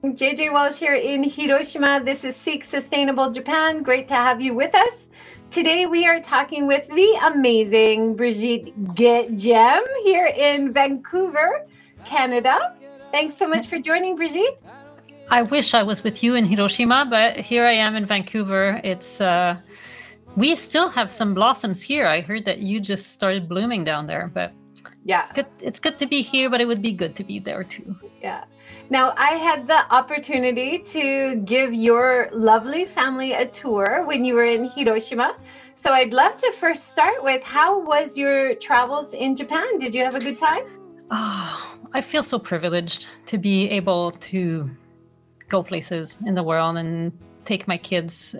JJ Walsh here in Hiroshima. This is Seek Sustainable Japan. Great to have you with us. Today we are talking with the amazing Brigitte Gem here in Vancouver, Canada. Thanks so much for joining, Brigitte. I wish I was with you in Hiroshima, but here I am in Vancouver. It's we still have some blossoms here. I heard that you just started blooming down there, but yeah, it's good. It's good to be here, but it would be good to be there too. Yeah. Now, I had the opportunity to give your lovely family a tour when you were in Hiroshima. So I'd love to first start with, how was your travels in Japan? Did you have a good time? Oh, I feel so privileged to be able to go places in the world and take my kids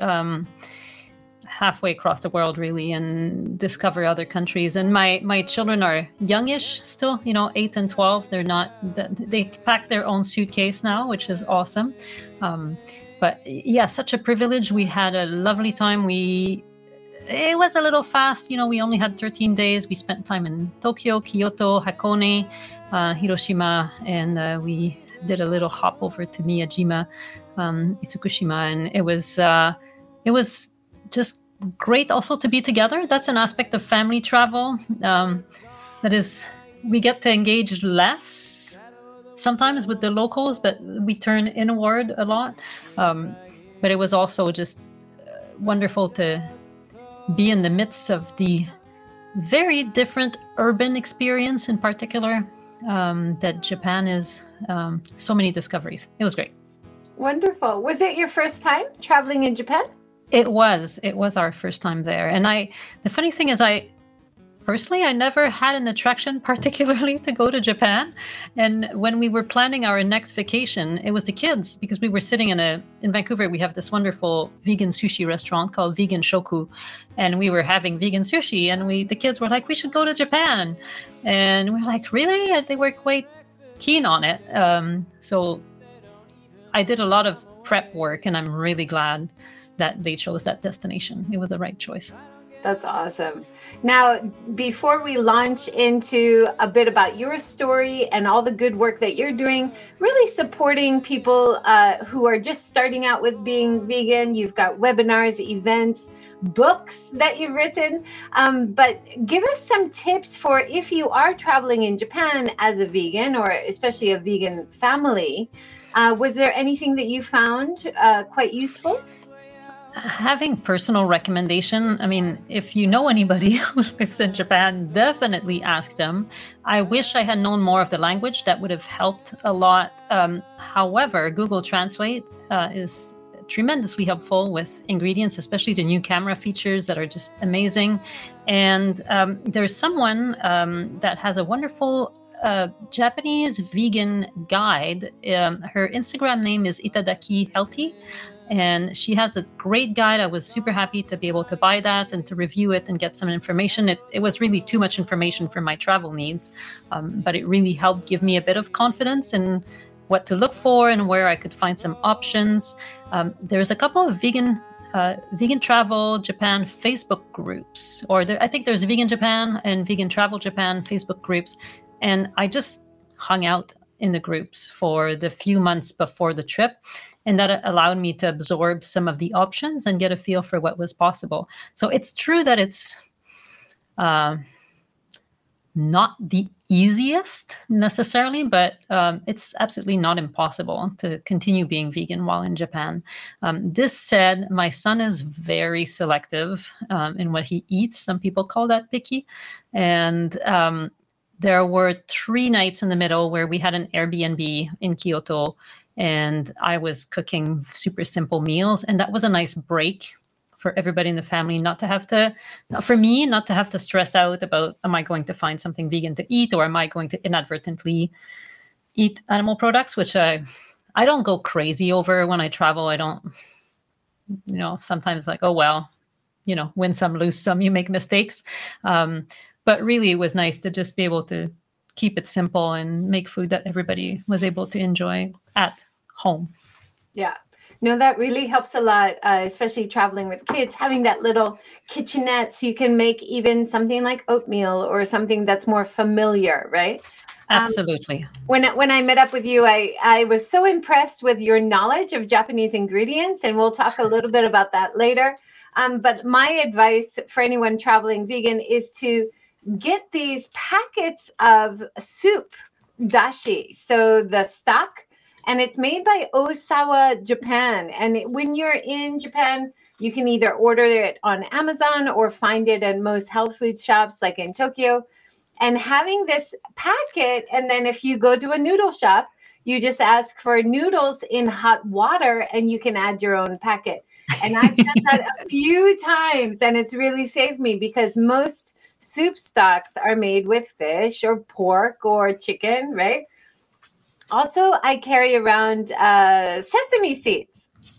halfway across the world, really, and discover other countries. And my children are youngish still, 8 and 12. They pack their own suitcase now, which is awesome. But yeah, such a privilege. We had a lovely time. It was a little fast. We only had 13 days. We spent time in Tokyo, Kyoto, Hakone, Hiroshima, and we did a little hop over to Miyajima, Itsukushima, and it was just great also to be together. That's an aspect of family travel. That is, we get to engage less sometimes with the locals, but we turn inward a lot. But it was also just wonderful to be in the midst of the very different urban experience in particular, that Japan is. So many discoveries. It was great. Wonderful. Was it your first time traveling in Japan? It was our first time there. And the funny thing is, I never had an attraction particularly to go to Japan. And when we were planning our next vacation, it was the kids, because we were sitting in Vancouver, we have this wonderful vegan sushi restaurant called Vegan Shoku. And we were having vegan sushi, and the kids were like, we should go to Japan. And we were like, really? And they were quite keen on it. So I did a lot of prep work, and I'm really glad that they chose that destination. It was the right choice. That's awesome. Now, before we launch into a bit about your story and all the good work that you're doing, really supporting people who are just starting out with being vegan, you've got webinars, events, books that you've written. But give us some tips for if you are traveling in Japan as a vegan, or especially a vegan family. Was there anything that you found quite useful? Having personal recommendation. I mean, if you know anybody who lives in Japan, definitely ask them. I wish I had known more of the language. That would have helped a lot. However, Google Translate is tremendously helpful with ingredients, especially the new camera features that are just amazing. And there's someone that has a wonderful Japanese vegan guide. Her Instagram name is Itadaki Healthy. And she has a great guide. I was super happy to be able to buy that and to review it and get some information. It was really too much information for my travel needs, but it really helped give me a bit of confidence in what to look for and where I could find some options. There's a couple of vegan travel Japan Facebook groups, I think there's Vegan Japan and Vegan Travel Japan Facebook groups. And I just hung out in the groups for the few months before the trip. And that allowed me to absorb some of the options and get a feel for what was possible. So it's true that it's not the easiest necessarily, but it's absolutely not impossible to continue being vegan while in Japan. This said, my son is very selective in what he eats. Some people call that picky. And there were 3 nights in the middle where we had an Airbnb in Kyoto, and I was cooking super simple meals. And that was a nice break for everybody in the family, not to have to stress out about, am I going to find something vegan to eat, or am I going to inadvertently eat animal products, which I don't go crazy over when I travel. I don't, sometimes like, oh, well, win some, lose some, you make mistakes. But really it was nice to just be able to keep it simple and make food that everybody was able to enjoy at home. Yeah. No, that really helps a lot, especially traveling with kids, having that little kitchenette so you can make even something like oatmeal or something that's more familiar, right? Absolutely. When I met up with you, I was so impressed with your knowledge of Japanese ingredients, and we'll talk a little bit about that later. But my advice for anyone traveling vegan is to get these packets of soup dashi, so the stock, and it's made by Osawa Japan. And when you're in Japan, you can either order it on Amazon or find it at most health food shops, like in Tokyo. And having this packet, and then if you go to a noodle shop, you just ask for noodles in hot water and you can add your own packet. And I've done that a few times, and it's really saved me because most soup stocks are made with fish or pork or chicken, right? Also, I carry around sesame seeds.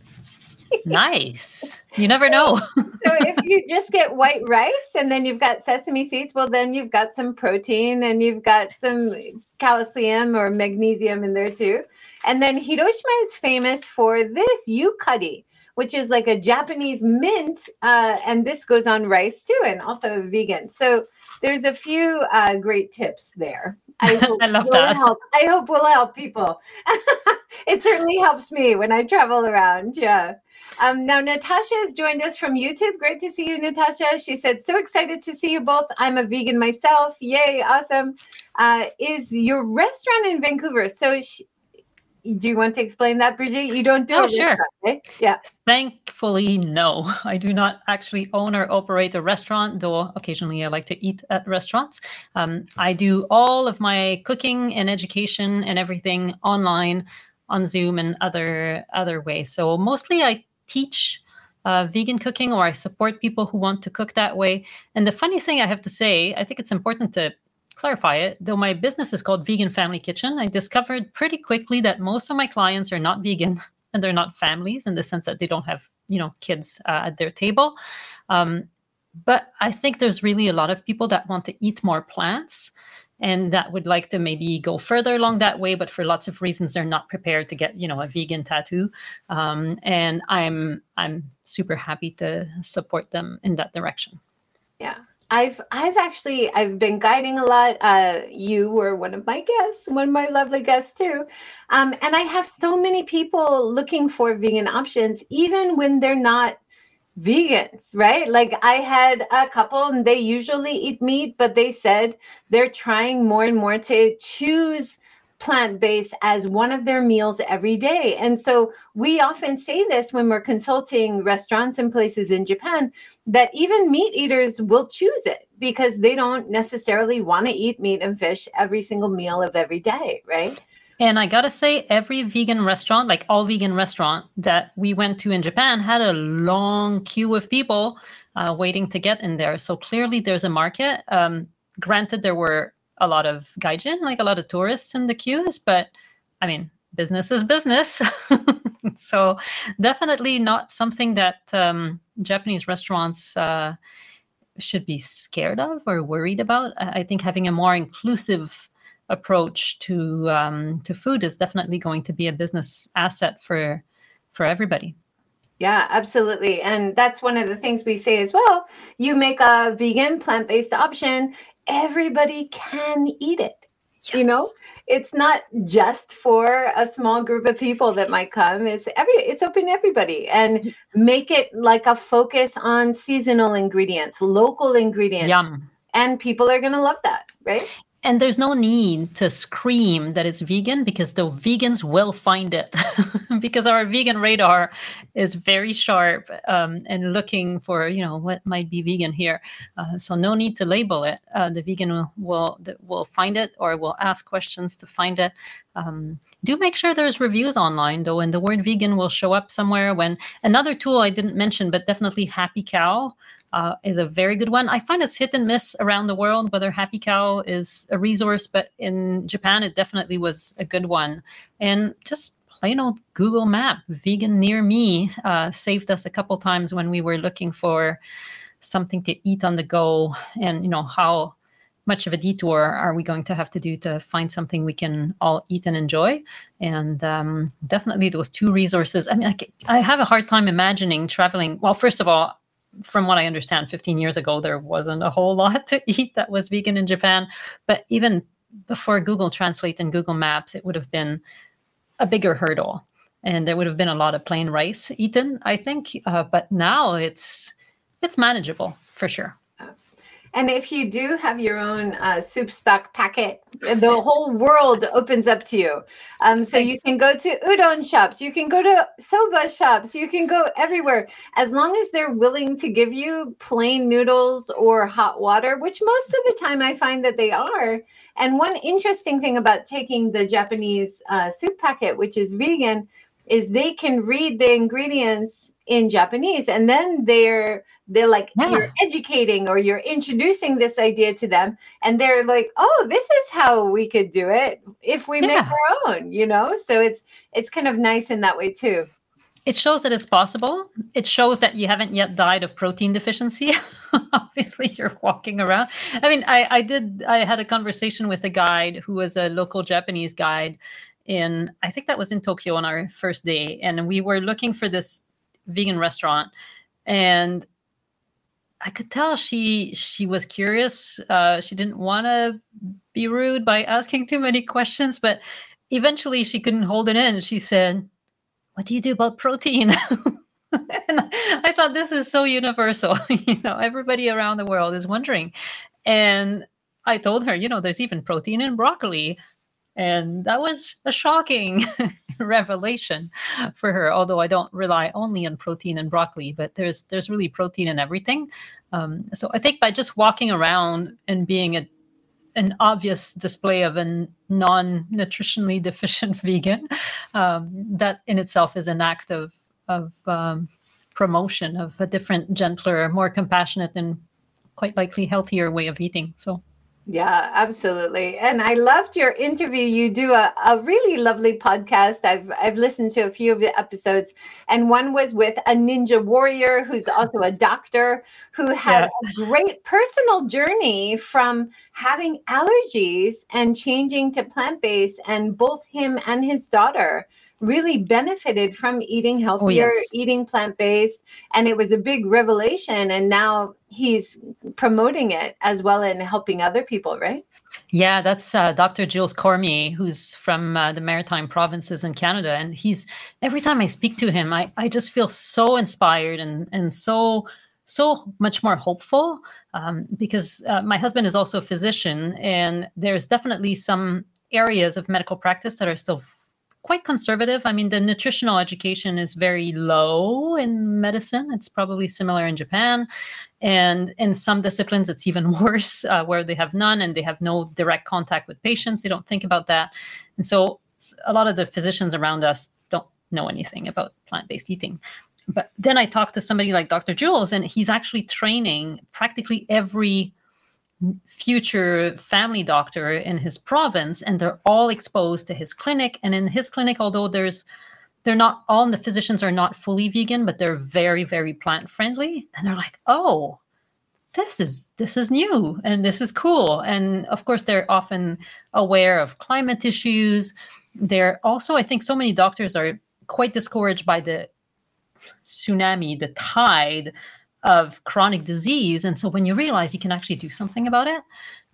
Nice. You never know. So if you just get white rice and then you've got sesame seeds, well, then you've got some protein and you've got some calcium or magnesium in there too. And then Hiroshima is famous for this yukari, which is like a Japanese mint. And this goes on rice too, and also vegan. So there's a few great tips there. I love that. I hope will help people. It certainly helps me when I travel around. Yeah. Now, Natasha has joined us from YouTube. Great to see you, Natasha. She said, so excited to see you both. I'm a vegan myself. Yay. Awesome. Is your restaurant in Vancouver? So do you want to explain that, Brigitte? You don't do it. Sure. Right? Yeah. Thankfully, no. I do not actually own or operate a restaurant, though occasionally I like to eat at restaurants. I do all of my cooking and education and everything online on Zoom and other ways. So mostly I teach vegan cooking, or I support people who want to cook that way. And the funny thing I have to say, I think it's important to clarify it, though my business is called Vegan Family Kitchen, I discovered pretty quickly that most of my clients are not vegan and they're not families in the sense that they don't have, kids at their table. But I think there's really a lot of people that want to eat more plants and that would like to maybe go further along that way, but for lots of reasons, they're not prepared to get, a vegan tattoo. And I'm super happy to support them in that direction. Yeah. I've been guiding a lot. You were one of my guests, one of my lovely guests too. And I have so many people looking for vegan options, even when they're not vegans, right? Like I had a couple and they usually eat meat, but they said they're trying more and more to choose plant-based as one of their meals every day. And so we often say this when we're consulting restaurants and places in Japan, that even meat eaters will choose it because they don't necessarily want to eat meat and fish every single meal of every day, right? And I gotta say, every vegan restaurant, like all vegan restaurant that we went to in Japan, had a long queue of people waiting to get in there. So clearly there's a market. Granted, there were a lot of gaijin, like a lot of tourists in the queues, but I mean, business is business. So definitely not something that Japanese restaurants should be scared of or worried about. I think having a more inclusive approach to food is definitely going to be a business asset for everybody. Yeah, absolutely. And that's one of the things we say as well. You make a vegan plant-based option, everybody can eat it. Yes. It's not just for a small group of people that might come. It's open to everybody, and make it like a focus on seasonal ingredients, local ingredients. Yum. And people are going to love that, right? And there's no need to scream that it's vegan because the vegans will find it because our vegan radar is very sharp and looking for, what might be vegan here. So no need to label it. The vegan will find it or will ask questions to find it. Do make sure there's reviews online, though, and the word vegan will show up somewhere. When another tool I didn't mention, but definitely Happy Cow is a very good one. I find it's hit and miss around the world whether Happy Cow is a resource, but in Japan, it definitely was a good one. And just plain old Google Map, vegan near me, saved us a couple times when we were looking for something to eat on the go. And, how much of a detour are we going to have to do to find something we can all eat and enjoy? And definitely those two resources. I mean, I have a hard time imagining traveling. Well, first of all, from what I understand, 15 years ago, there wasn't a whole lot to eat that was vegan in Japan. But even before Google Translate and Google Maps, it would have been a bigger hurdle. And there would have been a lot of plain rice eaten, I think. But now it's manageable for sure. And if you do have your own soup stock packet, the whole world opens up to you. So you can go to udon shops, you can go to soba shops, you can go everywhere. As long as they're willing to give you plain noodles or hot water, which most of the time I find that they are. And one interesting thing about taking the Japanese soup packet, which is vegan, is they can read the ingredients in Japanese, and then they're like, you're educating or you're introducing this idea to them, and they're like, oh, this is how we could do it if we make our own, so it's kind of nice in that way too. It shows that it's possible. It shows that you haven't yet died of protein deficiency. Obviously, you're walking around. I mean, I had a conversation with a guide who was a local Japanese guide I think that was in Tokyo on our first day. And we were looking for this vegan restaurant, and I could tell she was curious. She didn't want to be rude by asking too many questions, but eventually she couldn't hold it in. She said, "What do you do about protein?" And I thought, this is so universal. Everybody around the world is wondering. And I told her, there's even protein in broccoli. And that was a shocking revelation for her, although I don't rely only on protein and broccoli, but there's really protein in everything. So I think by just walking around and being an obvious display of a non-nutritionally deficient vegan, that in itself is an act of promotion of a different, gentler, more compassionate, and quite likely healthier way of eating. So. Yeah, absolutely. And I loved your interview. You do a really lovely podcast. I've listened to a few of the episodes, and one was with a ninja warrior who's also a doctor who had a great personal journey from having allergies and changing to plant-based, and both him and his daughter really benefited from eating healthier, eating plant-based, and it was a big revelation. And now he's promoting it as well and helping other people, right? Yeah, that's Dr. Jules Cormier, who's from the Maritime Provinces in Canada. And every time I speak to him, I just feel so inspired and so much more hopeful, because my husband is also a physician, and there's definitely some areas of medical practice that are still quite conservative. I mean, the nutritional education is very low in medicine. It's probably similar in Japan. And in some disciplines, it's even worse, where they have none and they have no direct contact with patients. They don't think about that. And so a lot of the physicians around us don't know anything about plant-based eating. But then I talked to somebody like Dr. Jules, and he's actually training practically every future family doctor in his province, and they're all exposed to his clinic. And in his clinic, although they're not all the physicians are not fully vegan, but they're very, very plant friendly. And they're like, oh, this is new and this is cool. And of course, they're often aware of climate issues. They're also, I think so many doctors are quite discouraged by the tsunami, the tide of chronic disease. And so when you realize you can actually do something about it,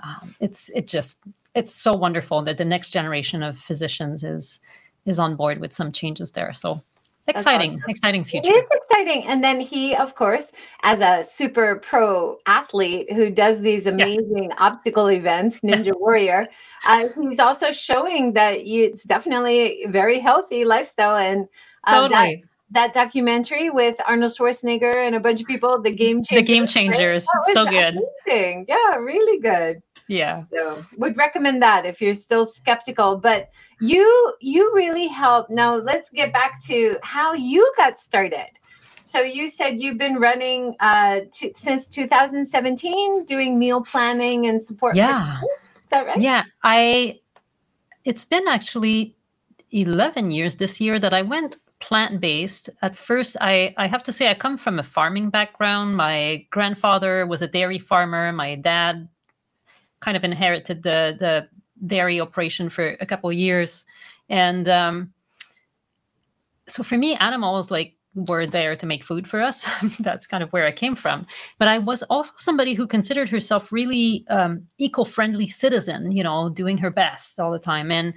it's so wonderful that the next generation of physicians is on board with some changes there. So exciting future. It is exciting. And then he, of course, as a super pro athlete who does these amazing obstacle events, Ninja Warrior, he's also showing that it's definitely a very healthy lifestyle. And totally. That documentary with Arnold Schwarzenegger and a bunch of people, The Game Changers. The Game Changers. Right? So good. Amazing. Yeah, really good. Yeah. So would recommend that if you're still skeptical. But you really help. Now let's get back to how you got started. So you said you've been running since 2017, doing meal planning and support. Yeah. Is that right? Yeah. It's been actually 11 years this year that I went plant-based. At first, I have to say I come from a farming background. My grandfather was a dairy farmer. My dad kind of inherited the dairy operation for a couple of years. And so for me, animals like were there to make food for us. That's kind of where I came from. But I was also somebody who considered herself really eco-friendly citizen, you know, doing her best all the time. And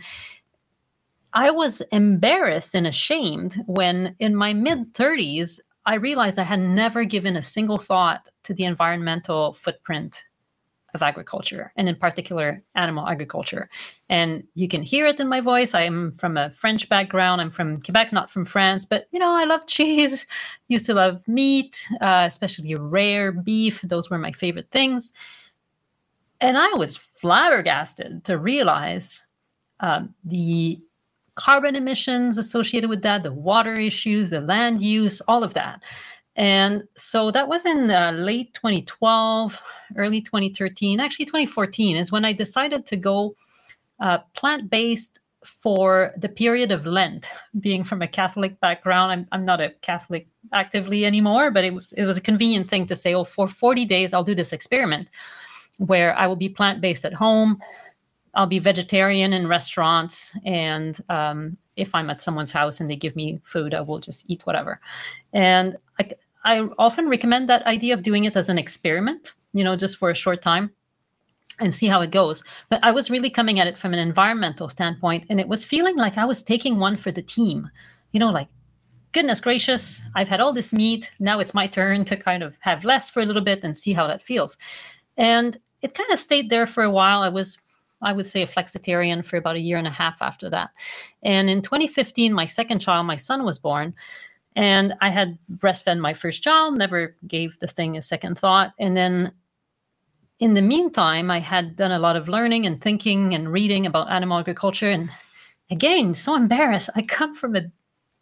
I was embarrassed and ashamed when in my mid-30s, I realized I had never given a single thought to the environmental footprint of agriculture, and in particular, animal agriculture. And you can hear it in my voice. I am from a French background. I'm from Quebec, not from France. But, you know, I love cheese, used to love meat, especially rare beef. Those were my favorite things. And I was flabbergasted to realize the carbon emissions associated with that, the water issues, the land use, all of that. And so that was in late 2012, early 2013, actually 2014 is when I decided to go plant-based for the period of Lent. Being from a Catholic background, I'm not a Catholic actively anymore, but it was a convenient thing to say, oh, for 40 days, I'll do this experiment where I will be plant-based at home. I'll be vegetarian in restaurants. And if I'm at someone's house and they give me food, I will just eat whatever. And I often recommend that idea of doing it as an experiment, you know, just for a short time and see how it goes. But I was really coming at it from an environmental standpoint, and it was feeling like I was taking one for the team, you know, like, goodness gracious, I've had all this meat. Now it's my turn to kind of have less for a little bit and see how that feels. And it kind of stayed there for a while. I would say a flexitarian for about 1.5 years after that. And in 2015, my second child, my son, was born. And I had breastfed my first child, never gave the thing a second thought. And then in the meantime, I had done a lot of learning and thinking and reading about animal agriculture. And again, so embarrassed. I come from a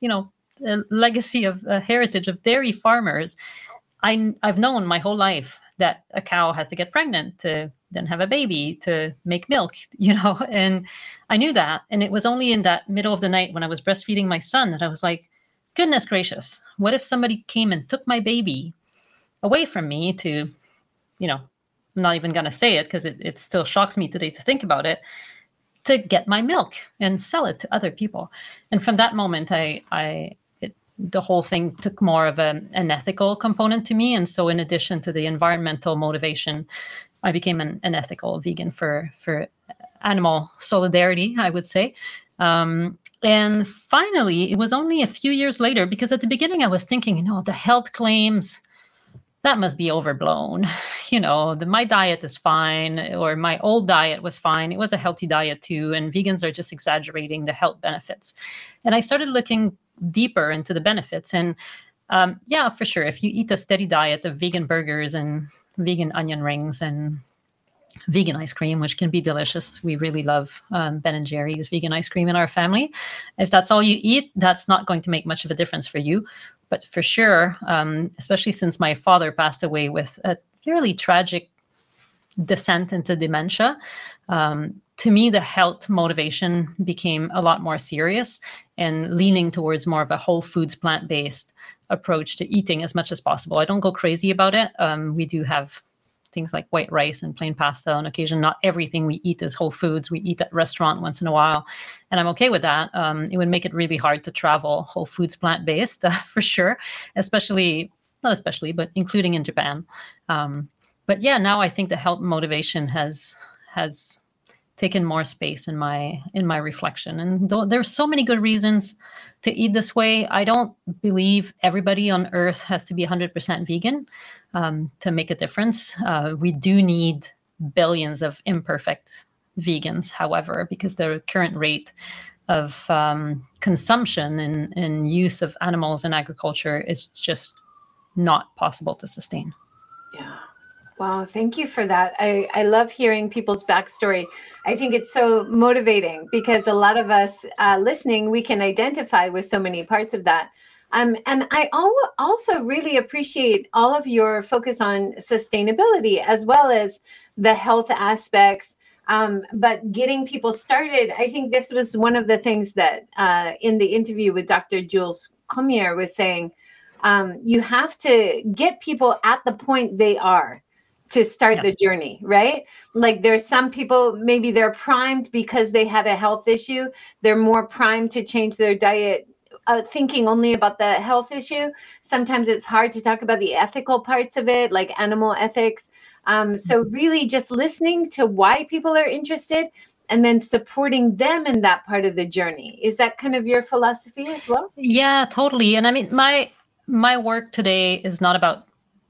legacy of a heritage of dairy farmers. I've known my whole life that a cow has to get pregnant to then have a baby to make milk, you know, and I knew that. And it was only in that middle of the night when I was breastfeeding my son that I was like, goodness gracious, what if somebody came and took my baby away from me to, you know, I'm not even going to say it because it still shocks me today to think about it, to get my milk and sell it to other people. And from that moment, the whole thing took more of an ethical component to me. And so in addition to the environmental motivation, I became an ethical vegan for animal solidarity, I would say. And finally, it was only a few years later, because at the beginning I was thinking, you know, the health claims, that must be overblown. You know, my diet is fine, or my old diet was fine. It was a healthy diet too. And vegans are just exaggerating the health benefits. And I started looking deeper into the benefits. And yeah, for sure, if you eat a steady diet of vegan burgers and vegan onion rings and vegan ice cream, which can be delicious. We really love Ben & Jerry's vegan ice cream in our family. If that's all you eat, that's not going to make much of a difference for you. But for sure, especially since my father passed away with a fairly tragic descent into dementia, to me, the health motivation became a lot more serious and leaning towards more of a whole foods, plant-based approach to eating as much as possible. I don't go crazy about it. We do have things like white rice and plain pasta on occasion. Not everything we eat is whole foods. We eat at a restaurant once in a while, and I'm okay with that. It would make it really hard to travel whole foods plant-based for sure, not especially, but including in Japan. But yeah, now I think the health motivation has taken more space in my reflection. And there's so many good reasons to eat this way. I don't believe everybody on earth has to be 100% vegan to make a difference. We do need billions of imperfect vegans, however, because the current rate of consumption and use of animals in agriculture is just not possible to sustain. Yeah. Wow, thank you for that. I love hearing people's backstory. I think it's so motivating because a lot of us listening, we can identify with so many parts of that. And I also really appreciate all of your focus on sustainability as well as the health aspects. But getting people started, I think this was one of the things that in the interview with Dr. Jules Cormier was saying, you have to get people at the point they are to start the journey, right? Like there's some people, maybe they're primed because they had a health issue. They're more primed to change their diet thinking only about the health issue. Sometimes it's hard to talk about the ethical parts of it, like animal ethics. So really just listening to why people are interested and then supporting them in that part of the journey. Is that kind of your philosophy as well? Yeah, totally. And I mean, my work today is not about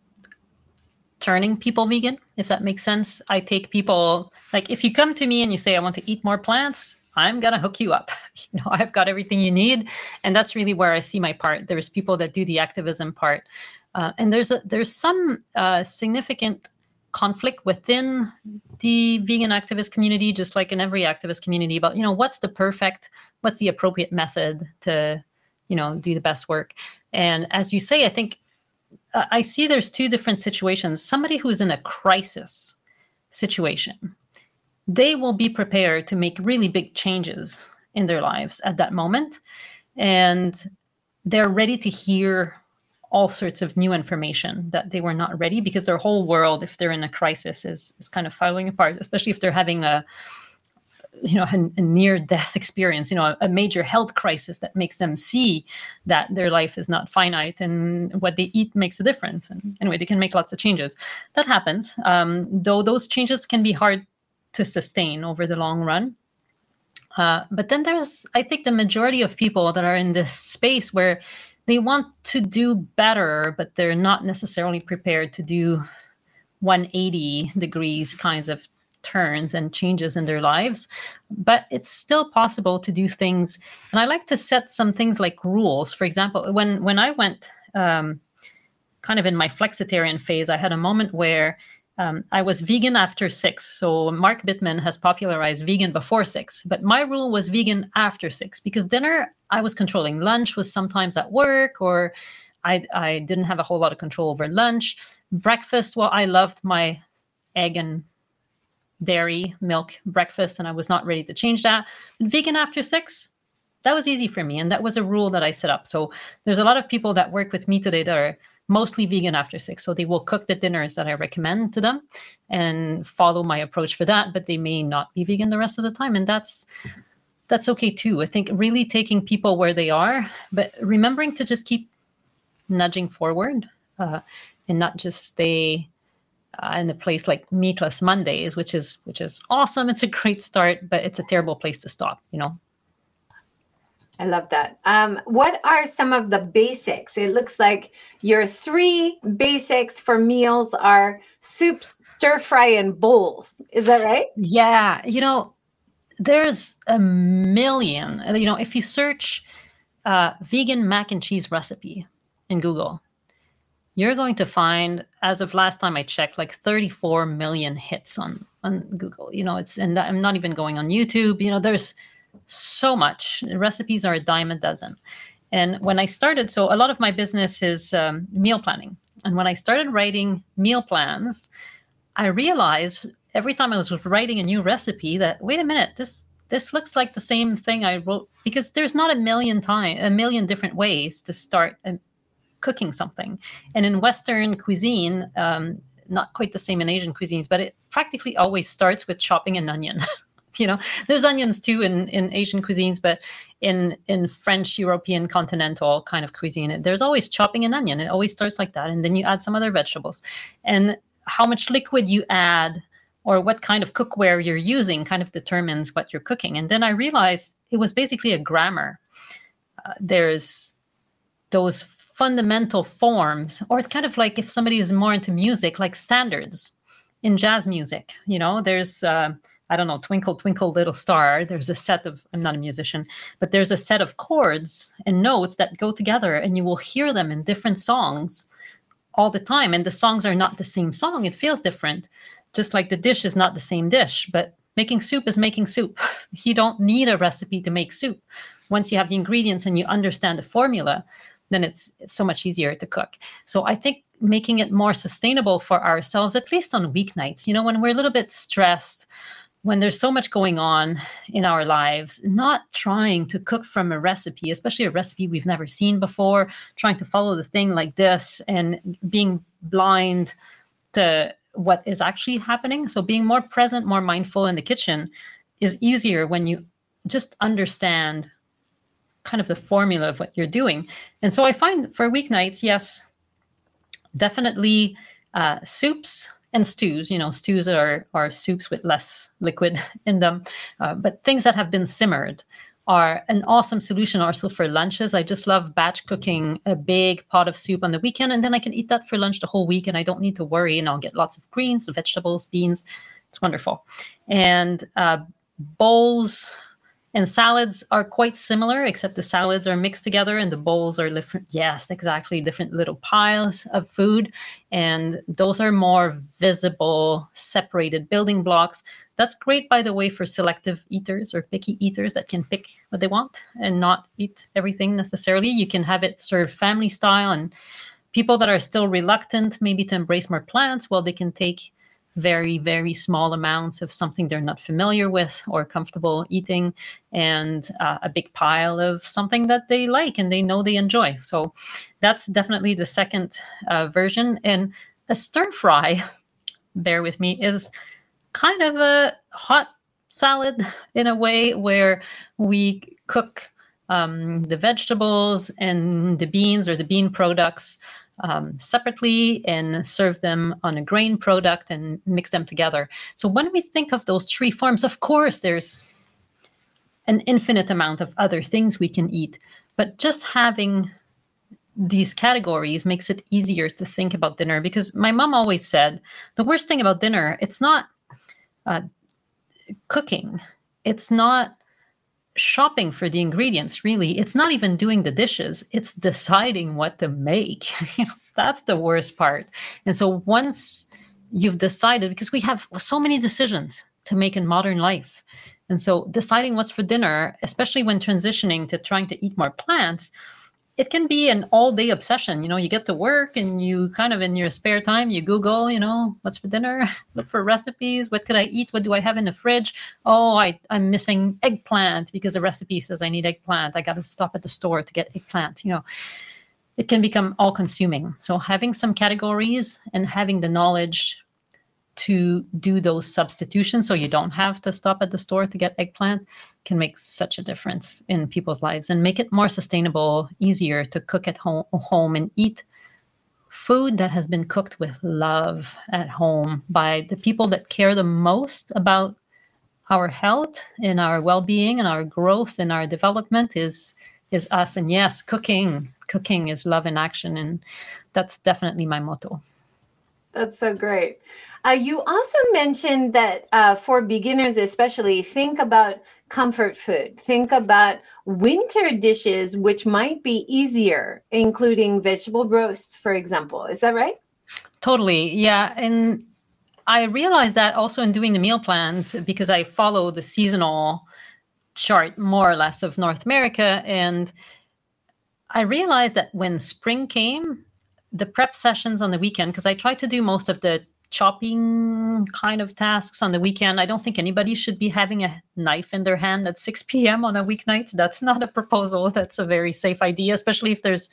turning people vegan, if that makes sense. I take people, like if you come to me and you say, I want to eat more plants, I'm going to hook you up. I've got everything you need. And that's really where I see my part. There's people that do the activism part. And there's some significant conflict within the vegan activist community, just like in every activist community, about, what's the appropriate method to, do the best work. And as you say, I think I see there's two different situations. Somebody who is in a crisis situation, they will be prepared to make really big changes in their lives at that moment. And they're ready to hear all sorts of new information that they were not ready, because their whole world, if they're in a crisis, is kind of falling apart, especially if they're having a near-death experience, a major health crisis that makes them see that their life is not finite and what they eat makes a difference. And anyway, they can make lots of changes. That happens, though those changes can be hard to sustain over the long run. But then there's, I think, the majority of people that are in this space where they want to do better, but they're not necessarily prepared to do 180 degrees kinds of turns and changes in their lives. But it's still possible to do things. And I like to set some things like rules. For example, when I went kind of in my flexitarian phase, I had a moment where I was vegan after 6. So Mark Bittman has popularized vegan before 6, but my rule was vegan after 6, because dinner I was controlling. Lunch was sometimes at work, or I didn't have a whole lot of control over lunch. Breakfast, well, I loved my egg and dairy milk breakfast, and I was not ready to change that. But vegan after 6, that was easy for me. And that was a rule that I set up. So there's a lot of people that work with me today that are mostly vegan after 6. So they will cook the dinners that I recommend to them and follow my approach for that, but they may not be vegan the rest of the time. And that's okay too. I think really taking people where they are, but remembering to just keep nudging forward and not just stay in a place like Meatless Mondays, which is awesome. It's a great start, but it's a terrible place to stop, I love that. What are some of the basics? It looks like your 3 basics for meals are soups, stir fry, and bowls. Is that right? Yeah. There's a million. If you search vegan mac and cheese recipe in Google, you're going to find, as of last time I checked, like 34 million hits on Google. And I'm not even going on YouTube. There's so much. Recipes are a dime a dozen. And when I started, so a lot of my business is meal planning. And when I started writing meal plans, I realized every time I was writing a new recipe that, wait a minute, this looks like the same thing I wrote, because there's not a million different ways to start cooking something. And in Western cuisine, not quite the same in Asian cuisines, but it practically always starts with chopping an onion. There's onions too in Asian cuisines, but in French, European, continental kind of cuisine, there's always chopping an onion. It always starts like that. And then you add some other vegetables. And how much liquid you add or what kind of cookware you're using kind of determines what you're cooking. And then I realized it was basically a grammar. There's those fundamental forms, or it's kind of like if somebody is more into music, like standards in jazz music. There's I don't know, Twinkle, Twinkle, Little Star. There's a set of, I'm not a musician, but there's a set of chords and notes that go together, and you will hear them in different songs all the time. And the songs are not the same song. It feels different, just like the dish is not the same dish. But making soup is making soup. You don't need a recipe to make soup. Once you have the ingredients and you understand the formula, then it's so much easier to cook. So I think making it more sustainable for ourselves, at least on weeknights, when we're a little bit stressed, when there's so much going on in our lives, not trying to cook from a recipe, especially a recipe we've never seen before, trying to follow the thing like this and being blind to what is actually happening. So being more present, more mindful in the kitchen is easier when you just understand kind of the formula of what you're doing. And so I find for weeknights, yes, definitely soups and stews. Stews are soups with less liquid in them, but things that have been simmered are an awesome solution also for lunches. I just love batch cooking a big pot of soup on the weekend, and then I can eat that for lunch the whole week, and I don't need to worry, and I'll get lots of greens, vegetables, beans. It's wonderful. And bowls and salads are quite similar, except the salads are mixed together and the bowls are different. Yes, exactly. Different little piles of food. And those are more visible, separated building blocks. That's great, by the way, for selective eaters or picky eaters that can pick what they want and not eat everything necessarily. You can have it served family style, and people that are still reluctant maybe to embrace more plants, well, they can take very, very small amounts of something they're not familiar with or comfortable eating, and a big pile of something that they like and they know they enjoy. So that's definitely the second version. And a stir fry, bear with me, is kind of a hot salad in a way, where we cook the vegetables and the beans or the bean products separately and serve them on a grain product and mix them together. So when we think of those three forms, of course, there's an infinite amount of other things we can eat, but just having these categories makes it easier to think about dinner. Because my mom always said, the worst thing about dinner, it's not cooking. It's not shopping for the ingredients, really. It's not even doing the dishes. It's deciding what to make. That's the worst part. And so once you've decided, because we have so many decisions to make in modern life, and so deciding what's for dinner, especially when transitioning to trying to eat more plants, it can be an all-day obsession. You get to work and you kind of in your spare time, you Google, what's for dinner, look for recipes. What could I eat? What do I have in the fridge? Oh, I'm missing eggplant because the recipe says I need eggplant. I got to stop at the store to get eggplant. It can become all-consuming. So having some categories and having the knowledge to do those substitutions so you don't have to stop at the store to get eggplant can make such a difference in people's lives and make it more sustainable, easier to cook at home and eat food that has been cooked with love at home by the people that care the most about our health and our well-being and our growth and our development is us. And yes, cooking is love in action. And that's definitely my motto. That's so great. You also mentioned that for beginners especially, think about comfort food. Think about winter dishes, which might be easier, including vegetable roasts, for example. Is that right? Totally. Yeah. And I realized that also in doing the meal plans, because I follow the seasonal chart more or less of North America. And I realized that when spring came, the prep sessions on the weekend, because I try to do most of the chopping kind of tasks on the weekend. I don't think anybody should be having a knife in their hand at 6 p.m. on a weeknight. That's not a proposal. That's a very safe idea, especially if there's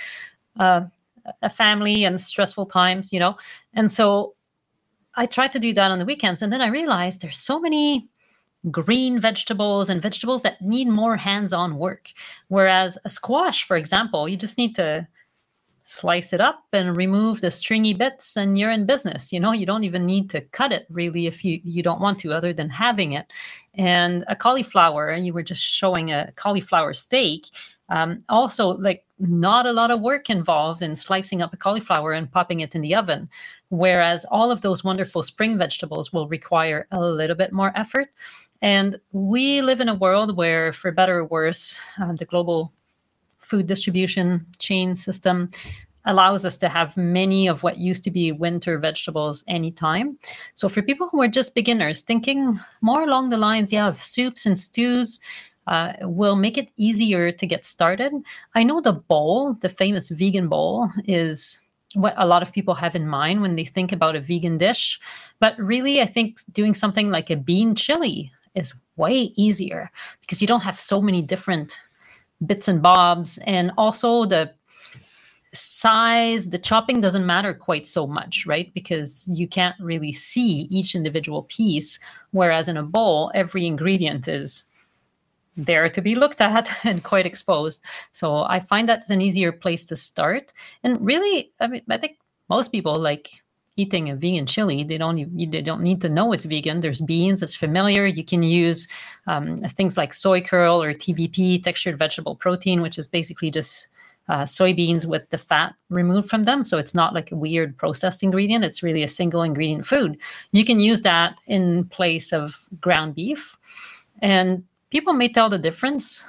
a family and stressful times, And so I try to do that on the weekends. And then I realized there's so many green vegetables and vegetables that need more hands-on work. Whereas a squash, for example, you just need to slice it up and remove the stringy bits and you're in business. You don't even need to cut it really if you don't want to, other than having it. And a cauliflower, and you were just showing a cauliflower steak, also like not a lot of work involved in slicing up a cauliflower and popping it in the oven. Whereas all of those wonderful spring vegetables will require a little bit more effort. And we live in a world where, for better or worse, the global food distribution chain system allows us to have many of what used to be winter vegetables anytime. So for people who are just beginners, thinking more along the lines, of soups and stews will make it easier to get started. I know the bowl, the famous vegan bowl, is what a lot of people have in mind when they think about a vegan dish. But really, I think doing something like a bean chili is way easier because you don't have so many different bits and bobs, and also the size, the chopping doesn't matter quite so much, right? Because you can't really see each individual piece, whereas in a bowl, every ingredient is there to be looked at and quite exposed. So I find that's an easier place to start. And really, I mean, I think most people like eating a vegan chili. They don't need to know it's vegan. There's beans, it's familiar. You can use things like soy curl or TVP, textured vegetable protein, which is basically just soybeans with the fat removed from them. So it's not like a weird processed ingredient. It's really a single ingredient food. You can use that in place of ground beef. And people may tell the difference,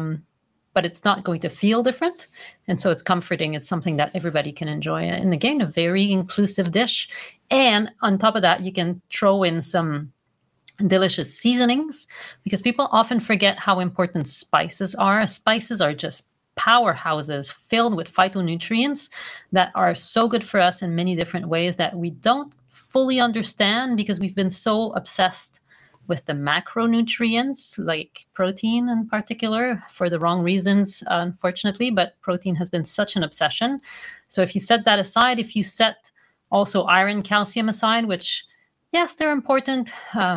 but it's not going to feel different. And so it's comforting. It's something that everybody can enjoy. And again, a very inclusive dish. And on top of that, you can throw in some delicious seasonings, because people often forget how important spices are. Spices are just powerhouses filled with phytonutrients that are so good for us in many different ways that we don't fully understand, because we've been so obsessed with the macronutrients, like protein in particular, for the wrong reasons, unfortunately. But protein has been such an obsession. So if you set that aside, if you set also iron, calcium aside, which, yes, they're important,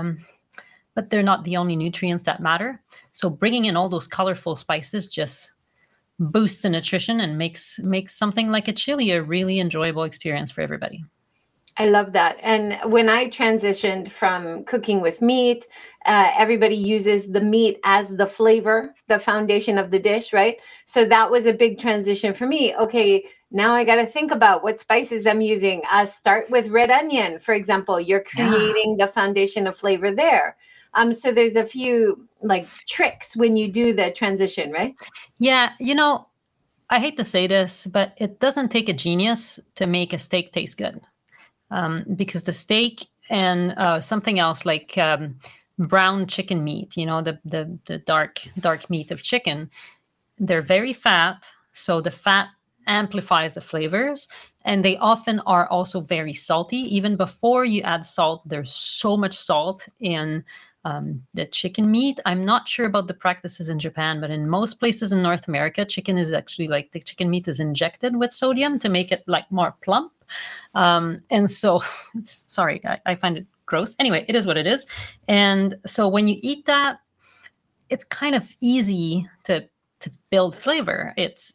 but they're not the only nutrients that matter. So bringing in all those colorful spices just boosts the nutrition and makes something like a chili a really enjoyable experience for everybody. I love that. And when I transitioned from cooking with meat, everybody uses the meat as the flavor, the foundation of the dish, right? So that was a big transition for me. Okay, now I got to think about what spices I'm using. Start with red onion, for example. You're creating the foundation of flavor there. So there's a few like tricks when you do the transition, right? Yeah, I hate to say this, but it doesn't take a genius to make a steak taste good. Because the steak and something else like brown chicken meat, the dark meat of chicken, they're very fat. So the fat amplifies the flavors, and they often are also very salty. Even before you add salt, there's so much salt in the chicken meat. I'm not sure about the practices in Japan, but in most places in North America, chicken is actually like the chicken meat is injected with sodium to make it like more plump. And so, sorry, I find it gross. Anyway, it is what it is. And so when you eat that, it's kind of easy to build flavor. It's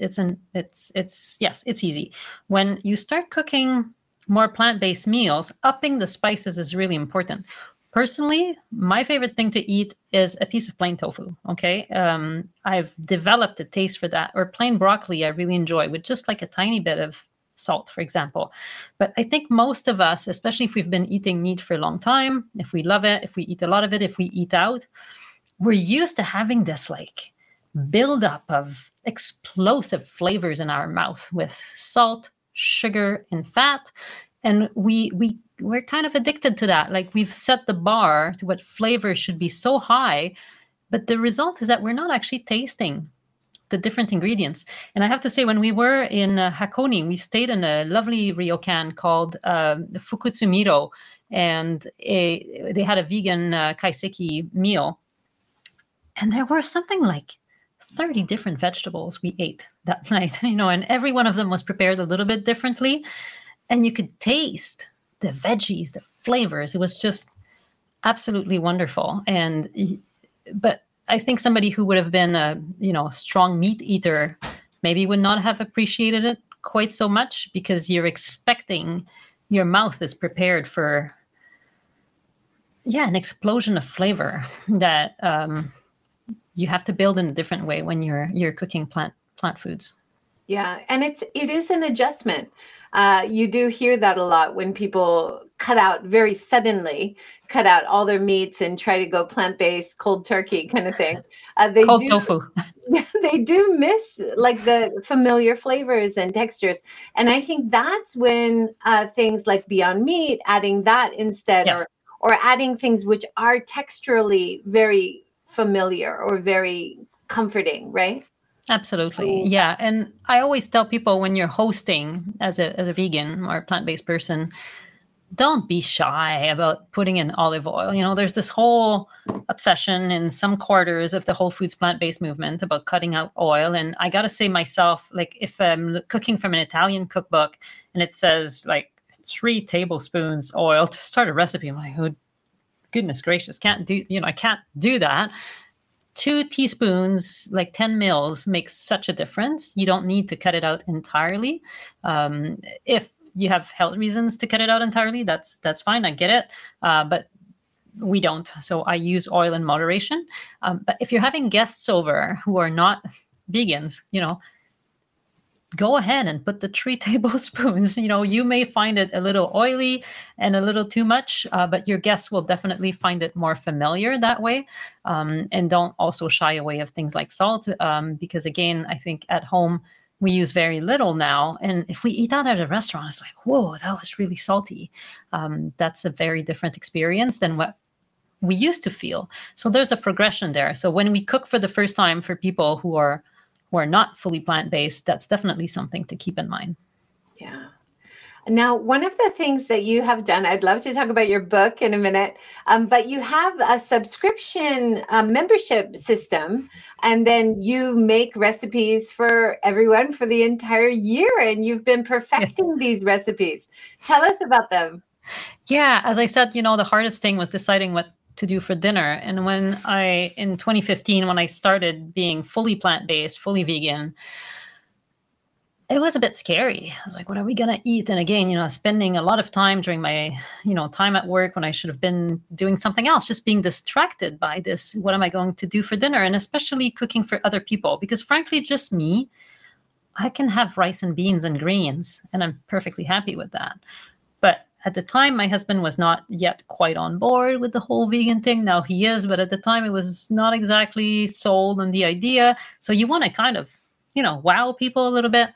easy. When you start cooking more plant-based meals, upping the spices is really important. Personally, my favorite thing to eat is a piece of plain tofu. Okay. I've developed a taste for that. Or plain broccoli, I really enjoy with just like a tiny bit of salt, for example. But I think most of us, especially if we've been eating meat for a long time, if we love it, if we eat a lot of it, if we eat out, we're used to having this like buildup of explosive flavors in our mouth with salt, sugar, and fat. And we're kind of addicted to that. Like we've set the bar to what flavor should be so high, but the result is that we're not actually tasting the different ingredients. And I have to say, when we were in Hakone, we stayed in a lovely ryokan called Fukutsumiro, and they had a vegan kaiseki meal. And there were something like 30 different vegetables we ate that night, and every one of them was prepared a little bit differently. And you could taste the veggies, the flavors. It was just absolutely wonderful. But I think somebody who would have been a strong meat eater maybe would not have appreciated it quite so much, because you're expecting your mouth is prepared for an explosion of flavor that you have to build in a different way when you're cooking plant foods. Yeah, and it is an adjustment. You do hear that a lot when people very suddenly cut out all their meats and try to go plant-based, cold turkey kind of thing. Cold tofu. They do miss like the familiar flavors and textures. And I think that's when things like Beyond Meat, adding that instead, yes, or adding things which are texturally very familiar or very comforting, right? Absolutely. Yeah. And I always tell people, when you're hosting as a vegan or plant-based person, don't be shy about putting in olive oil. There's this whole obsession in some quarters of the whole foods plant-based movement about cutting out oil. And I got to say myself, like if I'm cooking from an Italian cookbook and it says like 3 tablespoons oil to start a recipe, I'm like, oh, goodness gracious, I can't do that. 2 teaspoons, like 10 mils, makes such a difference. You don't need to cut it out entirely. If you have health reasons to cut it out entirely, that's fine. I get it. But we don't. So I use oil in moderation. But if you're having guests over who are not vegans, go ahead and put the 3 tablespoons. You may find it a little oily and a little too much, but your guests will definitely find it more familiar that way. And don't also shy away of things like salt, because again, I think at home we use very little now. And if we eat out at a restaurant, it's like, whoa, that was really salty. That's a very different experience than what we used to feel. So there's a progression there. So when we cook for the first time for people who are not fully plant-based, that's definitely something to keep in mind. Yeah. Now, one of the things that you have done, I'd love to talk about your book in a minute, but you have a subscription membership system, and then you make recipes for everyone for the entire year, and you've been perfecting these recipes. Tell us about them. Yeah, as I said, the hardest thing was deciding what to do for dinner. And in 2015, when I started being fully plant-based, fully vegan, it was a bit scary. I was like, what are we going to eat? And again, spending a lot of time during my, time at work when I should have been doing something else, just being distracted by this. What am I going to do for dinner? And especially cooking for other people, because frankly, just me, I can have rice and beans and greens, and I'm perfectly happy with that. But at the time, my husband was not yet quite on board with the whole vegan thing. Now he is, but at the time it was not exactly sold on the idea. So you want to kind of, wow people a little bit.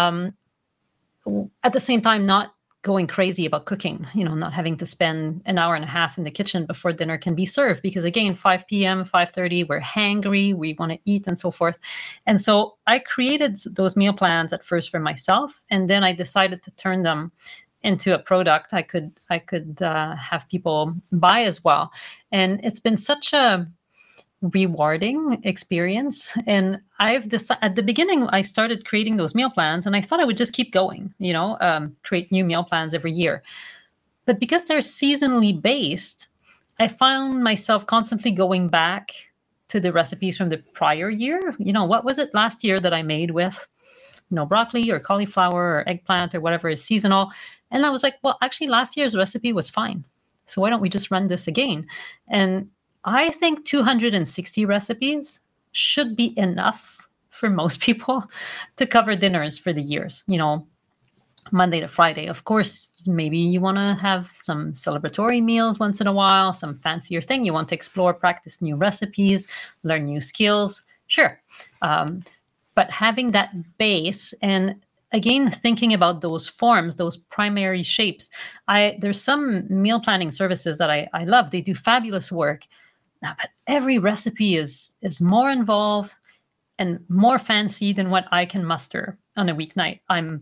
At the same time, not going crazy about cooking, not having to spend an hour and a half in the kitchen before dinner can be served. Because again, 5 p.m., 5:30, we're hangry, we want to eat and so forth. And so I created those meal plans at first for myself. And then I decided to turn them into a product I could have people buy as well. And it's been such a rewarding experience. And I've decided at the beginning, I started creating those meal plans and I thought I would just keep going, create new meal plans every year. But because they're seasonally based, I found myself constantly going back to the recipes from the prior year. What was it last year that I made with broccoli or cauliflower or eggplant or whatever is seasonal? And I was like, well, actually last year's recipe was fine. So why don't we just run this again? And I think 260 recipes should be enough for most people to cover dinners for the years, Monday to Friday. Of course, maybe you want to have some celebratory meals once in a while, some fancier thing. You want to explore, practice new recipes, learn new skills. Sure. But having that base and again, thinking about those forms, those primary shapes. There's some meal planning services that I love. They do fabulous work. Now, but every recipe is more involved and more fancy than what I can muster on a weeknight.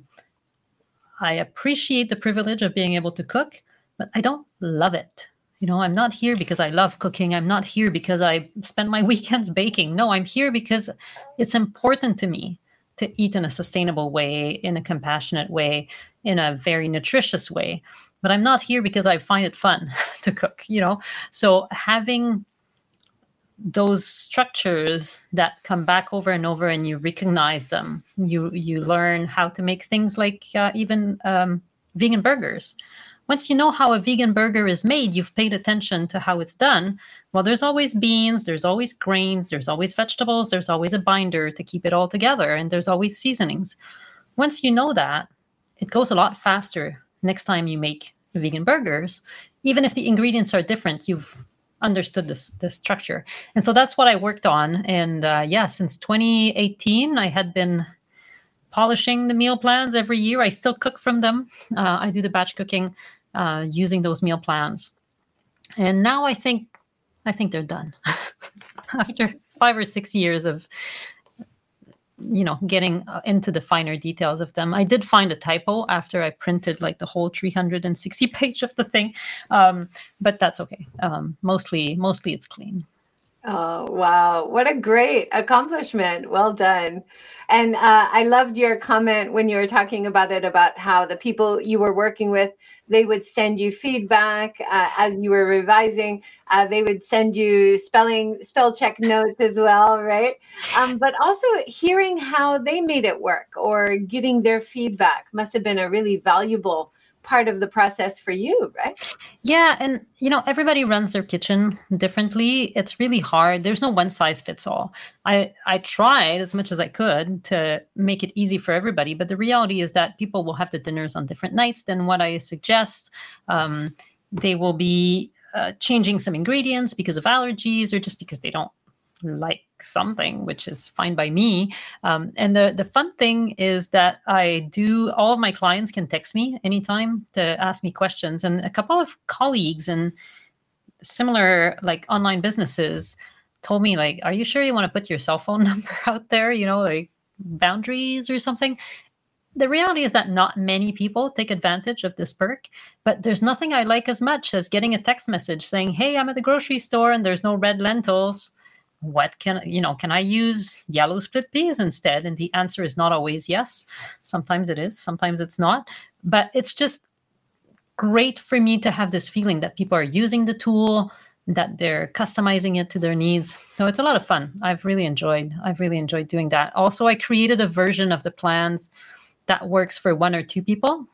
I appreciate the privilege of being able to cook, but I don't love it. I'm not here because I love cooking. I'm not here because I spend my weekends baking. No, I'm here because it's important to me to eat in a sustainable way, in a compassionate way, in a very nutritious way. But I'm not here because I find it fun to cook, So having those structures that come back over and over and you recognize them, you learn how to make things like even vegan burgers. Once you know how a vegan burger is made, you've paid attention to how it's done. Well, there's always beans, there's always grains, there's always vegetables, there's always a binder to keep it all together, and there's always seasonings. Once you know that, it goes a lot faster next time you make vegan burgers. Even if the ingredients are different, you've understood the structure. And so that's what I worked on. And since 2018, I had been polishing the meal plans every year. I still cook from them. I do the batch cooking using those meal plans. And now I think they're done. After 5 or 6 years of, getting into the finer details of them. I did find a typo after I printed like the whole 360 page of the thing. But that's okay. Mostly it's clean. Oh, wow. What a great accomplishment. Well done. And I loved your comment when you were talking about it, about how the people you were working with, they would send you feedback as you were revising. They would send you spell check notes as well, right? But also hearing how they made it work or getting their feedback must have been a really valuable part of the process for you, right? Yeah, and everybody runs their kitchen differently. It's really hard. There's no one size fits all. I tried as much as I could to make it easy for everybody, but the reality is that people will have the dinners on different nights than what I suggest. They will be changing some ingredients because of allergies or just because they don't like something, which is fine by me. And the fun thing is that all of my clients can text me anytime to ask me questions. And a couple of colleagues and similar like online businesses told me, like, are you sure you want to put your cell phone number out there, like boundaries or something? The reality is that not many people take advantage of this perk, but there's nothing I like as much as getting a text message saying, hey, I'm at the grocery store and there's no red lentils. What can I use yellow split peas instead? And the answer is not always yes. Sometimes it is, sometimes it's not. But it's just great for me to have this feeling that people are using the tool, that they're customizing it to their needs. So it's a lot of fun. I've really enjoyed doing that. Also, I created a version of the plans that works for 1 or 2 people.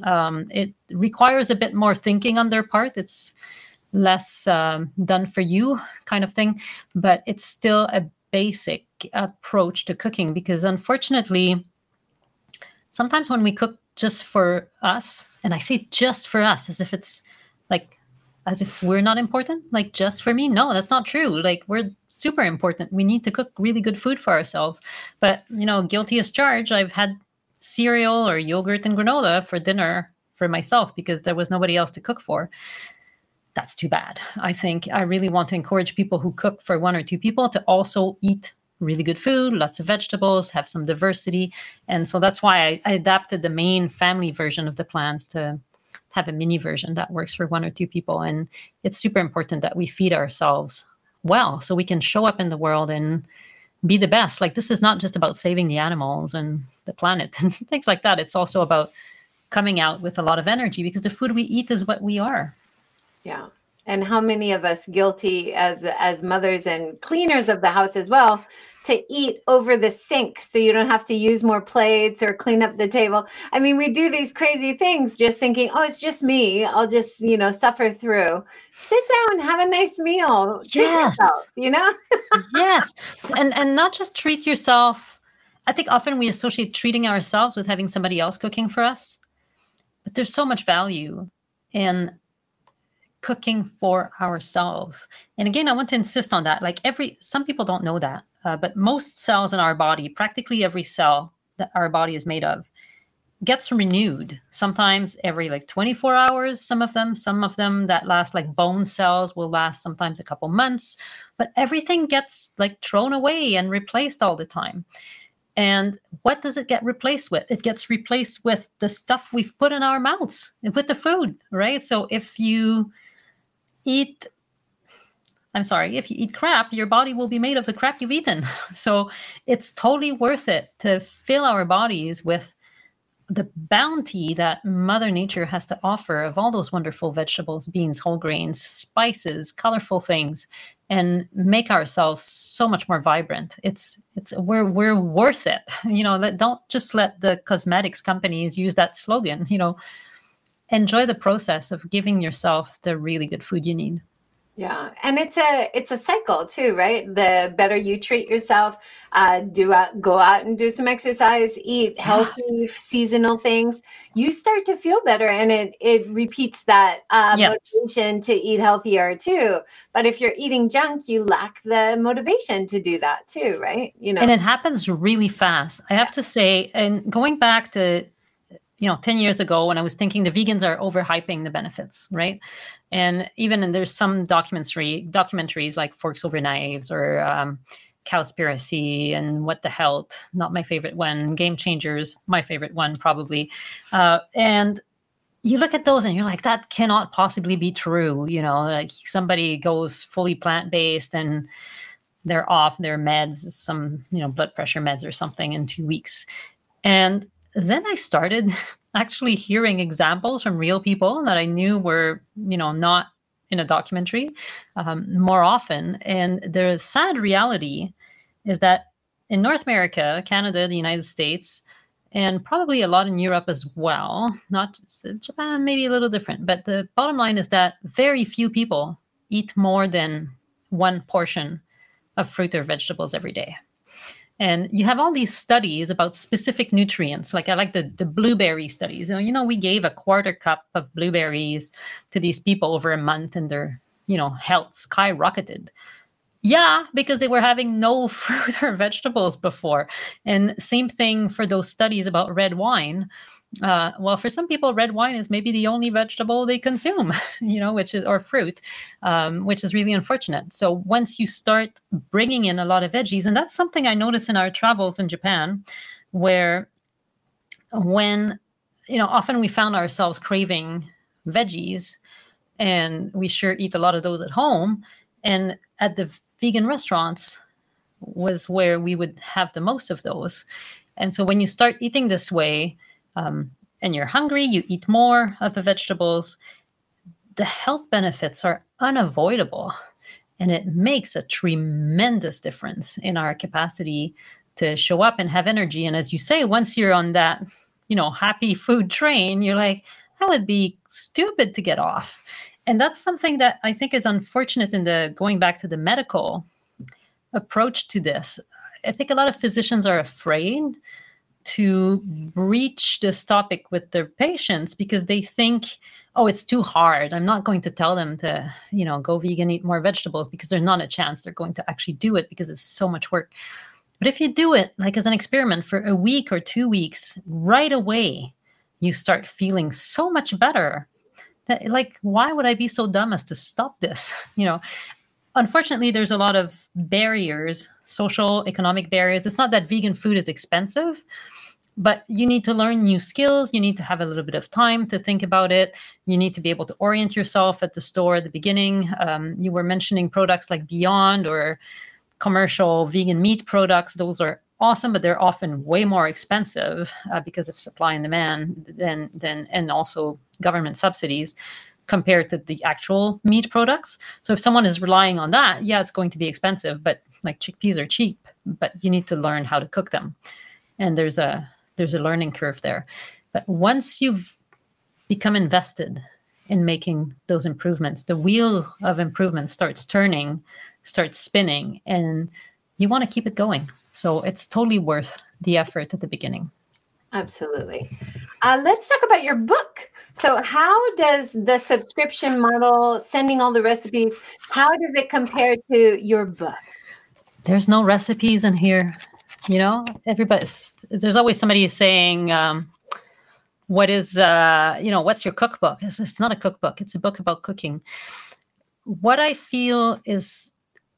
It requires a bit more thinking on their part. It's less done for you kind of thing, but it's still a basic approach to cooking, because unfortunately, sometimes when we cook just for us, and I say just for us as if it's like, as if we're not important, like just for me. No, that's not true. Like, we're super important. We need to cook really good food for ourselves. But, guilty as charged, I've had cereal or yogurt and granola for dinner for myself because there was nobody else to cook for. That's too bad. I think I really want to encourage people who cook for 1 or 2 people to also eat really good food, lots of vegetables, have some diversity. And so that's why I adapted the main family version of the plans to have a mini version that works for 1 or 2 people. And it's super important that we feed ourselves well so we can show up in the world and be the best. Like, this is not just about saving the animals and the planet and things like that. It's also about coming out with a lot of energy, because the food we eat is what we are. Yeah. And how many of us guilty as mothers and cleaners of the house as well to eat over the sink so you don't have to use more plates or clean up the table. I mean, we do these crazy things just thinking, oh, it's just me. I'll just, suffer through. Sit down, have a nice meal. Treat yourself, Yes. And not just treat yourself. I think often we associate treating ourselves with having somebody else cooking for us. But there's so much value in cooking for ourselves. And again, I want to insist on that. Like, some people don't know that, but most cells in our body, practically every cell that our body is made of, gets renewed. Sometimes every 24 hours, some of them that last, like bone cells, will last sometimes a couple months, but everything gets thrown away and replaced all the time. And what does it get replaced with? It gets replaced with the stuff we've put in our mouths and with the food, right? So if you eat crap, your body will be made of the crap you've eaten. So it's totally worth it to fill our bodies with the bounty that Mother Nature has to offer of all those wonderful vegetables, beans, whole grains, spices, colorful things, and make ourselves so much more vibrant. We're worth it. Don't just let the cosmetics companies use that slogan. Enjoy the process of giving yourself the really good food you need. Yeah. And it's a cycle too, right? The better you treat yourself, go out and do some exercise, eat healthy, seasonal things, you start to feel better, and it repeats that motivation to eat healthier too. But if you're eating junk, you lack the motivation to do that too, right? And it happens really fast. I have to say, and going back to 10 years ago, when I was thinking the vegans are overhyping the benefits, right? And there's some documentaries like Forks Over Knives or Cowspiracy and What the Health, not my favorite one, Game Changers, my favorite one probably. And you look at those and you're like, that cannot possibly be true. You know, like somebody goes fully plant-based and they're off their meds, some, you know, blood pressure meds or something in 2 weeks. And then I started actually hearing examples from real people that I knew were, you know, not in a documentary more often. And the sad reality is that in North America, Canada, the United States, and probably a lot in Europe as well, not Japan, maybe a little different, but the bottom line is that very few people eat more than one portion of fruit or vegetables every day. And you have all these studies about specific nutrients. Like I like the blueberry studies. You know, we gave a quarter cup of blueberries to these people over a month and their, you know, health skyrocketed. Yeah, because they were having no fruit or vegetables before. And same thing for those studies about red wine. Well, for some people, red wine is maybe the only vegetable they consume, you know, or fruit, which is really unfortunate. So once you start bringing in a lot of veggies, and that's something I noticed in our travels in Japan, where when, you know, often we found ourselves craving veggies, and we sure eat a lot of those at home. And at the vegan restaurants was where we would have the most of those. And so when you start eating this way, and you're hungry, you eat more of the vegetables, the health benefits are unavoidable. And it makes a tremendous difference in our capacity to show up and have energy. And as you say, once you're on that, you know, happy food train, you're like, that would be stupid to get off. And that's something that I think is unfortunate in the going back to the medical approach to this. I think a lot of physicians are afraid to breach this topic with their patients because they think, oh, it's too hard. I'm not going to tell them to, you know, go vegan, eat more vegetables, because there's not a chance they're going to actually do it because it's so much work. But if you do it like as an experiment for a week or 2 weeks, right away, you start feeling so much better. That, like, why would I be so dumb as to stop this? You know, unfortunately, there's a lot of barriers, social, economic barriers. It's not that vegan food is expensive, but you need to learn new skills. You need to have a little bit of time to think about it. You need to be able to orient yourself at the store at the beginning. You were mentioning products like Beyond or commercial vegan meat products. Those are awesome, but they're often way more expensive because of supply and demand and also government subsidies compared to the actual meat products. So if someone is relying on that, yeah, it's going to be expensive, but like chickpeas are cheap, but you need to learn how to cook them. And there's a learning curve there. But once you've become invested in making those improvements, the wheel of improvement starts turning, starts spinning, and you want to keep it going. So it's totally worth the effort at the beginning. Absolutely. Let's talk about your book. So how does the subscription model, sending all the recipes, how does it compare to your book? There's no recipes in here. You know, there's always somebody saying, what is, you know, what's your cookbook? It's not a cookbook. It's a book about cooking. What I feel is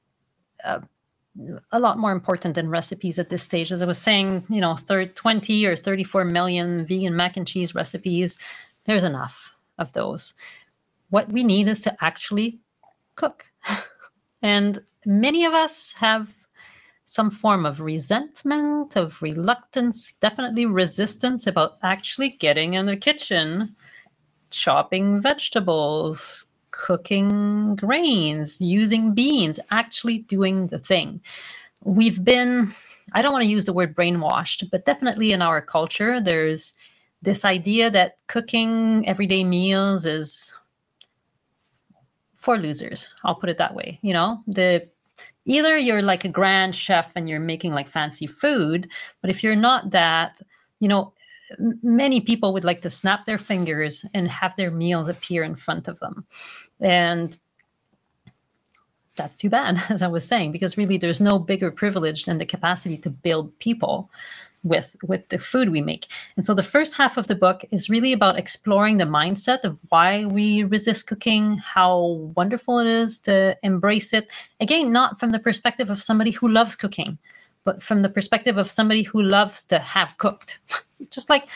a lot more important than recipes at this stage. As I was saying, you know, 20 or 34 million vegan mac and cheese recipes. There's enough of those. What we need is to actually cook. And many of us have some form of resentment, of reluctance, definitely resistance about actually getting in the kitchen, chopping vegetables, cooking grains, using beans, actually doing the thing. We've been, I don't want to use the word brainwashed, but definitely in our culture, there's this idea that cooking everyday meals is for losers. I'll put it that way. You know, either you're like a grand chef and you're making like fancy food, but if you're not that, you know, many people would like to snap their fingers and have their meals appear in front of them. And that's too bad, as I was saying, because really there's no bigger privilege than the capacity to build people with the food we make. And so the first half of the book is really about exploring the mindset of why we resist cooking, how wonderful it is to embrace it. Again, not from the perspective of somebody who loves cooking, but from the perspective of somebody who loves to have cooked. Just like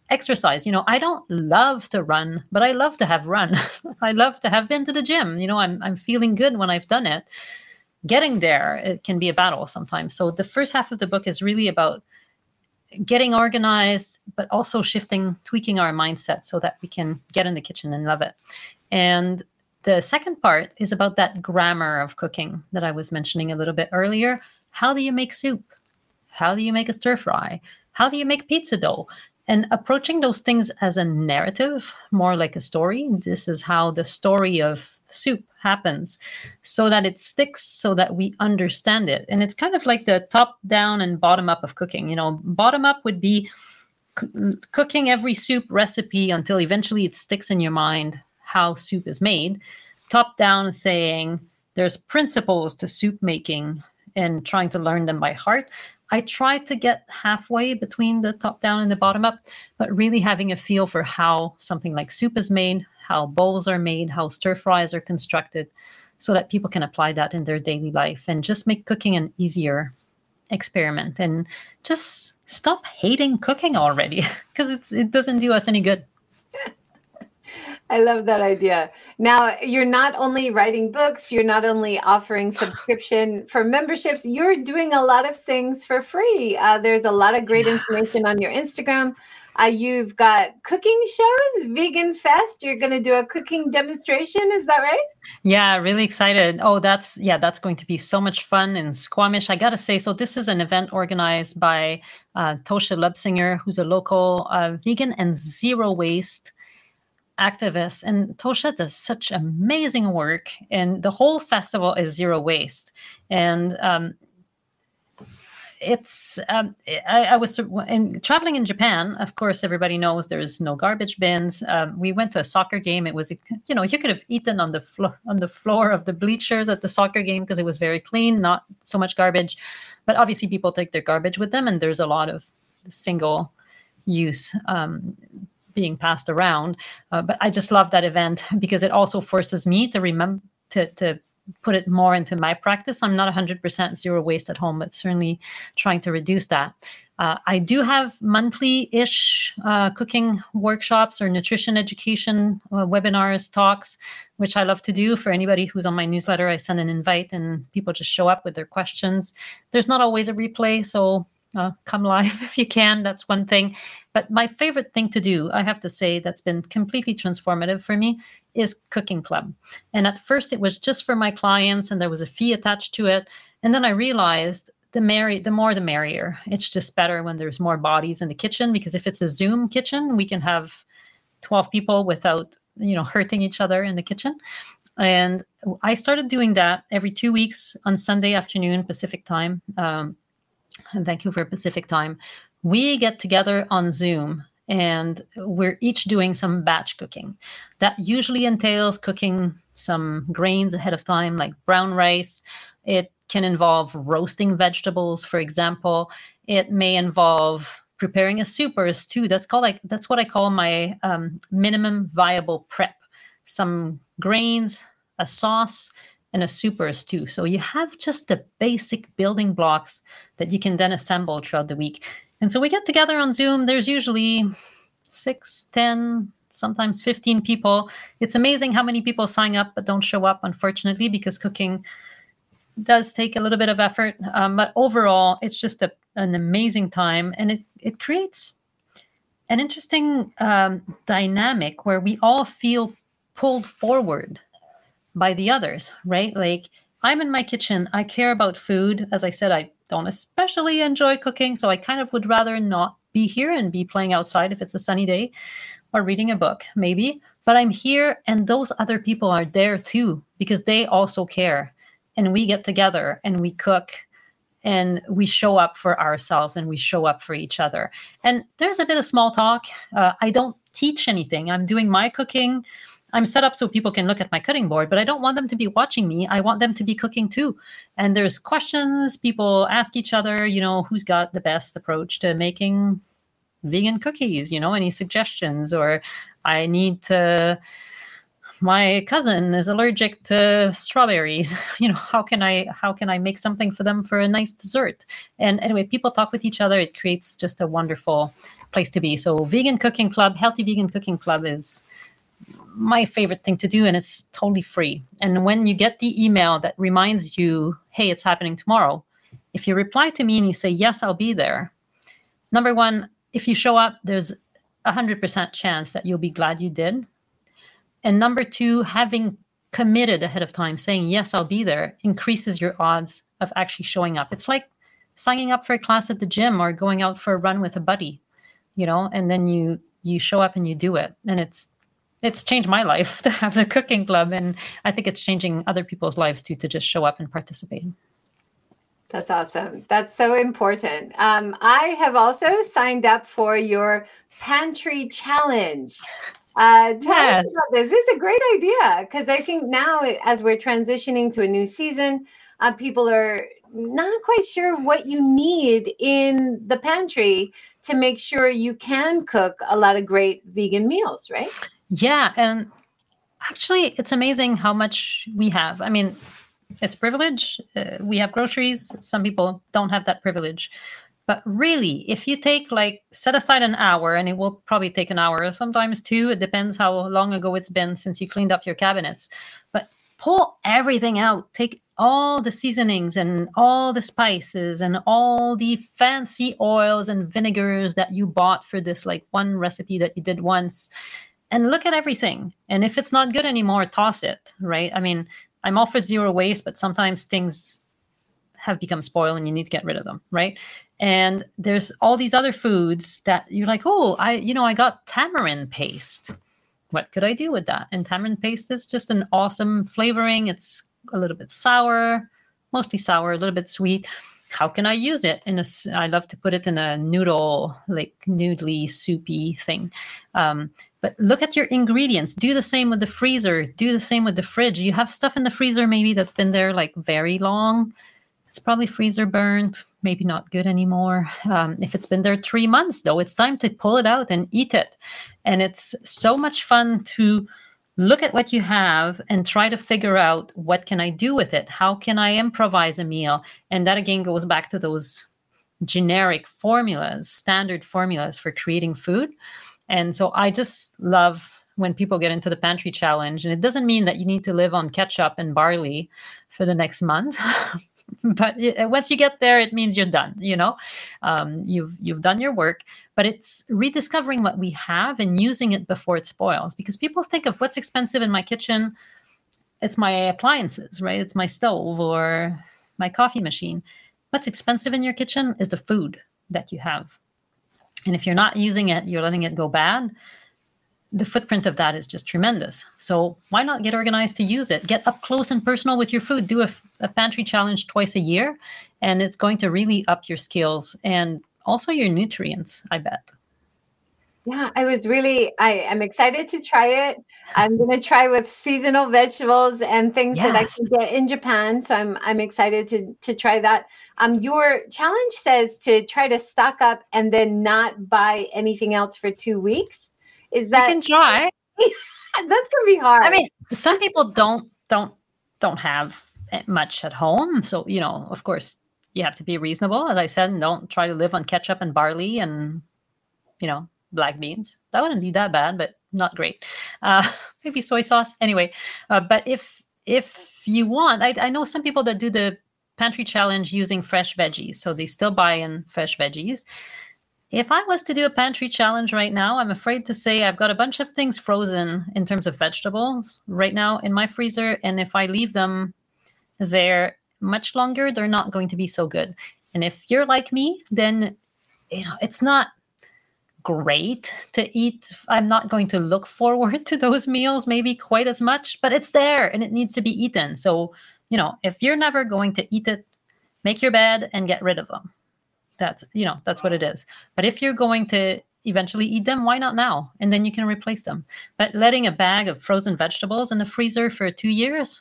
exercise. I don't love to run, but I love to have run. I love to have been to the gym. I'm feeling good when I've done it. Getting there, it can be a battle sometimes. So the first half of the book is really about getting organized, but also tweaking our mindset so that we can get in the kitchen and love it. And the second part is about that grammar of cooking that I was mentioning a little bit earlier. How do you make soup? How do you make a stir fry? How do you make pizza dough? And approaching those things as a narrative, more like a story. This is how the story of soup happens, so that it sticks, so that we understand it. And it's kind of like the top down and bottom up of cooking. Bottom up would be cooking every soup recipe until eventually it sticks in your mind how soup is made. Top down saying there's principles to soup making and trying to learn them by heart. I try to get halfway between the top down and the bottom up, but really having a feel for how something like soup is made, how bowls are made, how stir fries are constructed, so that people can apply that in their daily life and just make cooking an easier experiment, and just stop hating cooking already, because it doesn't do us any good. I love that idea. Now, you're not only writing books, you're not only offering subscription for memberships, you're doing a lot of things for free. There's a lot of great information on your Instagram. You've got cooking shows, Vegan Fest. You're going to do a cooking demonstration. Is that right? Yeah, really excited. Oh, that's going to be so much fun in Squamish. I got to say, so this is an event organized by Tosha Lubsinger, who's a local vegan and zero waste activist. And Tosha does such amazing work, and the whole festival is zero waste. And I was traveling in Japan. Of course, everybody knows there's no garbage bins. We went to a soccer game. It was, you could have eaten on the floor of the bleachers at the soccer game because it was very clean, not so much garbage. But obviously, people take their garbage with them, and there's a lot of single use being passed around. But I just love that event because it also forces me to remember to put it more into my practice. I'm not 100% zero waste at home, but certainly trying to reduce that. I do have monthly-ish cooking workshops or nutrition education webinars, talks, which I love to do. For anybody who's on my newsletter, I send an invite and people just show up with their questions. There's not always a replay, so come live if you can. That's one thing. But my favorite thing to do, I have to say, that's been completely transformative for me, is Cooking Club. And at first it was just for my clients and there was a fee attached to it. And then I realized the more the merrier. It's just better when there's more bodies in the kitchen, because if it's a Zoom kitchen, we can have 12 people without, hurting each other in the kitchen. And I started doing that every 2 weeks on Sunday afternoon, Pacific time. And Vancouver Pacific time, we get together on Zoom and we're each doing some batch cooking. That usually entails cooking some grains ahead of time, like brown rice. It can involve roasting vegetables, for example. It may involve preparing a soup or a stew. That's what I call my minimum viable prep. Some grains, a sauce, and a soup or a stew. So you have just the basic building blocks that you can then assemble throughout the week. And so we get together on Zoom. There's usually 6, 10, sometimes 15 people. It's amazing how many people sign up but don't show up, unfortunately, because cooking does take a little bit of effort. But overall, it's just an amazing time. And it creates an interesting dynamic where we all feel pulled forward by the others, right? Like, I'm in my kitchen. I care about food. As I said, I don't especially enjoy cooking, so I kind of would rather not be here and be playing outside if it's a sunny day or reading a book, maybe. But I'm here, and those other people are there too, because they also care. And we get together and we cook and we show up for ourselves and we show up for each other. And there's a bit of small talk. I don't teach anything. I'm doing my cooking. I'm set up so people can look at my cutting board, but I don't want them to be watching me. I want them to be cooking too. And there's questions. People ask each other, who's got the best approach to making vegan cookies, any suggestions? Or my cousin is allergic to strawberries. How can I make something for them for a nice dessert? And anyway, people talk with each other. It creates just a wonderful place to be. So Vegan Cooking Club, Healthy Vegan Cooking Club is my favorite thing to do, and it's totally free. And when you get the email that reminds you, hey, it's happening tomorrow, if you reply to me and you say, yes, I'll be there, number one, if you show up, there's 100% chance that you'll be glad you did. And number two, having committed ahead of time, saying, yes, I'll be there, increases your odds of actually showing up. It's like signing up for a class at the gym or going out for a run with a buddy, and then you show up and you do it. And it's changed my life to have the cooking club. And I think it's changing other people's lives too, to just show up and participate. That's awesome. That's so important. I have also signed up for your pantry challenge. Tell us about this. This is a great idea, because I think now, as we're transitioning to a new season, people are not quite sure what you need in the pantry to make sure you can cook a lot of great vegan meals, right? Yeah. And actually, it's amazing how much we have. I mean, it's privilege. We have groceries. Some people don't have that privilege. But really, if you set aside an hour, and it will probably take an hour, sometimes two, it depends how long ago it's been since you cleaned up your cabinets. But pull everything out. Take all the seasonings and all the spices and all the fancy oils and vinegars that you bought for this one recipe that you did once, and look at everything. And if it's not good anymore, toss it, right? I mean, I'm all for zero waste, but sometimes things have become spoiled and you need to get rid of them, right? And there's all these other foods that you're like, oh, I got tamarind paste. What could I do with that? And tamarind paste is just an awesome flavoring. It's a little bit sour, mostly sour, a little bit sweet. How can I use it? I love to put it in a noodle, noodly, soupy thing. But look at your ingredients. Do the same with the freezer. Do the same with the fridge. You have stuff in the freezer maybe that's been there very long. It's probably freezer burnt, maybe not good anymore. If it's been there 3 months, though, it's time to pull it out and eat it. And it's so much fun to look at what you have and try to figure out, what can I do with it? How can I improvise a meal? And that again goes back to those generic formulas, standard formulas for creating food. And so I just love when people get into the pantry challenge. And it doesn't mean that you need to live on ketchup and barley for the next month. But once you get there, it means you're done. You've done your work. But it's rediscovering what we have and using it before it spoils. Because people think of what's expensive in my kitchen. It's my appliances, right? It's my stove or my coffee machine. What's expensive in your kitchen is the food that you have. And if you're not using it, you're letting it go bad, the footprint of that is just tremendous. So why not get organized to use it? Get up close and personal with your food. Do a pantry challenge twice a year, and it's going to really up your skills and also your nutrients, I bet. Yeah, I'm excited to try it. I'm going to try with seasonal vegetables and things that I can get in Japan. So I'm excited to try that. Your challenge says to try to stock up and then not buy anything else for 2 weeks. Is that? You can try. That's going to be hard. I mean, some people don't have much at home. So, of course, you have to be reasonable. As I said, and don't try to live on ketchup and barley and, black beans. That wouldn't be that bad, but not great. Maybe soy sauce. Anyway, but if you want, I know some people that do the pantry challenge using fresh veggies. So they still buy in fresh veggies. If I was to do a pantry challenge right now, I'm afraid to say I've got a bunch of things frozen in terms of vegetables right now in my freezer. And if I leave them there much longer, they're not going to be so good. And if you're like me, then, it's not great to eat. I'm not going to look forward to those meals maybe quite as much, but it's there and it needs to be eaten. So, if you're never going to eat it, make your bed and get rid of them. That's what it is. But if you're going to eventually eat them, why not now? And then you can replace them. But letting a bag of frozen vegetables in the freezer for 2 years,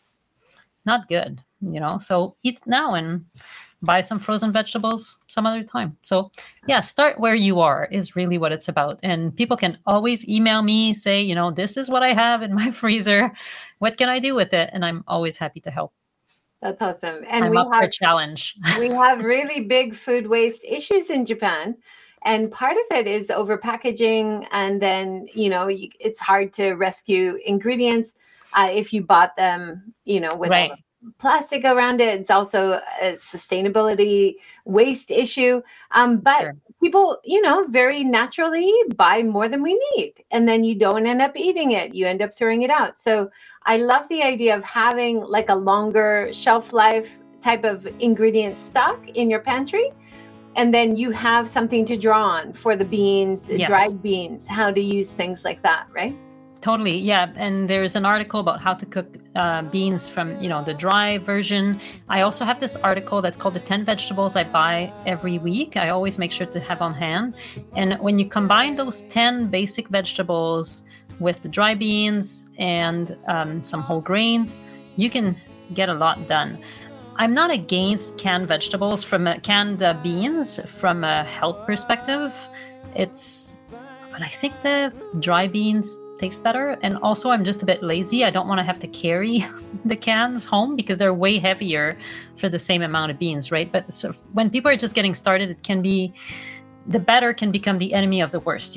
not good, So eat now and buy some frozen vegetables some other time. So yeah, start where you are is really what it's about. And people can always email me, say, this is what I have in my freezer. What can I do with it? And I'm always happy to help. That's awesome. And I'm up for a challenge. We have really big food waste issues in Japan. And part of it is over packaging. And then, it's hard to rescue ingredients if you bought them, with all the plastic around it. It's also a sustainability waste issue. But people, very naturally buy more than we need. And then you don't end up eating it. You end up throwing it out. So I love the idea of having like a longer shelf life type of ingredient stock in your pantry. And then you have something to draw on for the beans, dried beans, how to use things like that, right? Totally, yeah. And there's an article about how to cook beans from, the dry version. I also have this article that's called the 10 vegetables I buy every week. I always make sure to have on hand. And when you combine those 10 basic vegetables with the dry beans and some whole grains, you can get a lot done. I'm not against canned vegetables canned beans from a health perspective. But I think the dry beans taste better. And also I'm just a bit lazy. I don't want to have to carry the cans home because they're way heavier for the same amount of beans, right? But when people are just getting started, the better can become the enemy of the worst,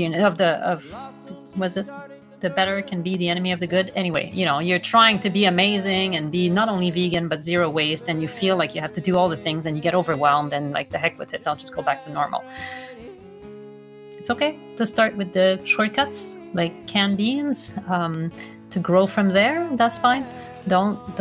the better can be the enemy of the good. Anyway, you're trying to be amazing and be not only vegan, but zero waste. And you feel like you have to do all the things and you get overwhelmed and like the heck with it. I'll just go back to normal. It's okay to start with the shortcuts like canned beans, to grow from there. That's fine. Don't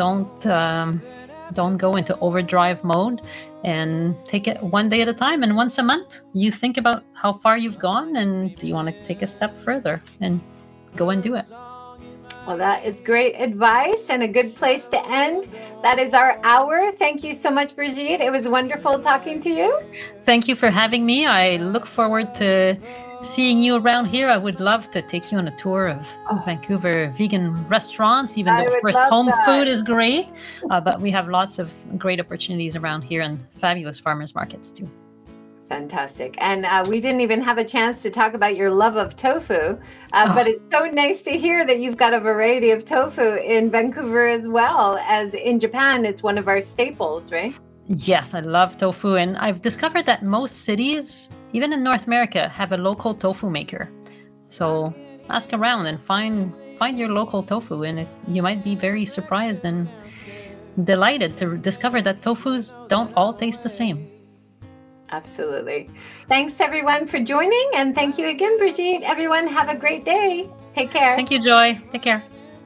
go into overdrive mode, and take it one day at a time. And once a month, you think about how far you've gone and do you want to take a step further and go and do it. Well, that is great advice and a good place to end. That is our hour. Thank you so much, Brigitte. It was wonderful talking to you. Thank you for having me. I look forward to seeing you around here. I would love to take you on a tour of Vancouver vegan restaurants, even though, of course, home food is great. But we have lots of great opportunities around here and fabulous farmers markets too. Fantastic. And we didn't even have a chance to talk about your love of tofu, but it's so nice to hear that you've got a variety of tofu in Vancouver as well as in Japan. It's one of our staples, right? Yes, I love tofu. And I've discovered that most cities, even in North America, have a local tofu maker. So ask around and find your local tofu, and you might be very surprised and delighted to discover that tofus don't all taste the same. Absolutely. Thanks, everyone, for joining. And thank you again, Brigitte. Everyone, have a great day. Take care. Thank you, Joy. Take care.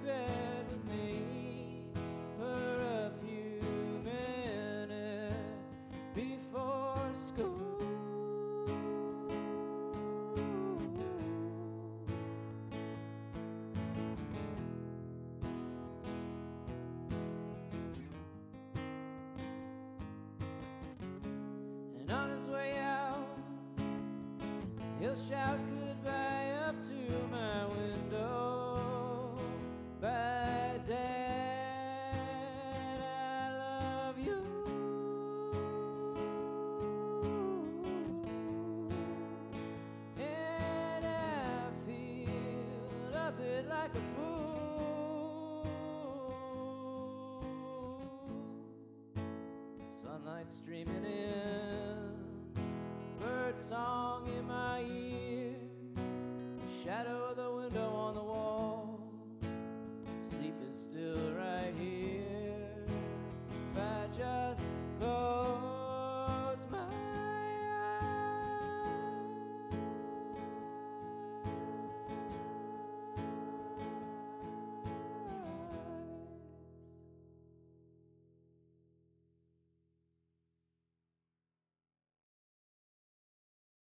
Way out, he'll shout goodbye up to my window. Bye, Dad, I love you. And I feel a bit like a fool. Sunlight streaming in, bird song in my ear, shadow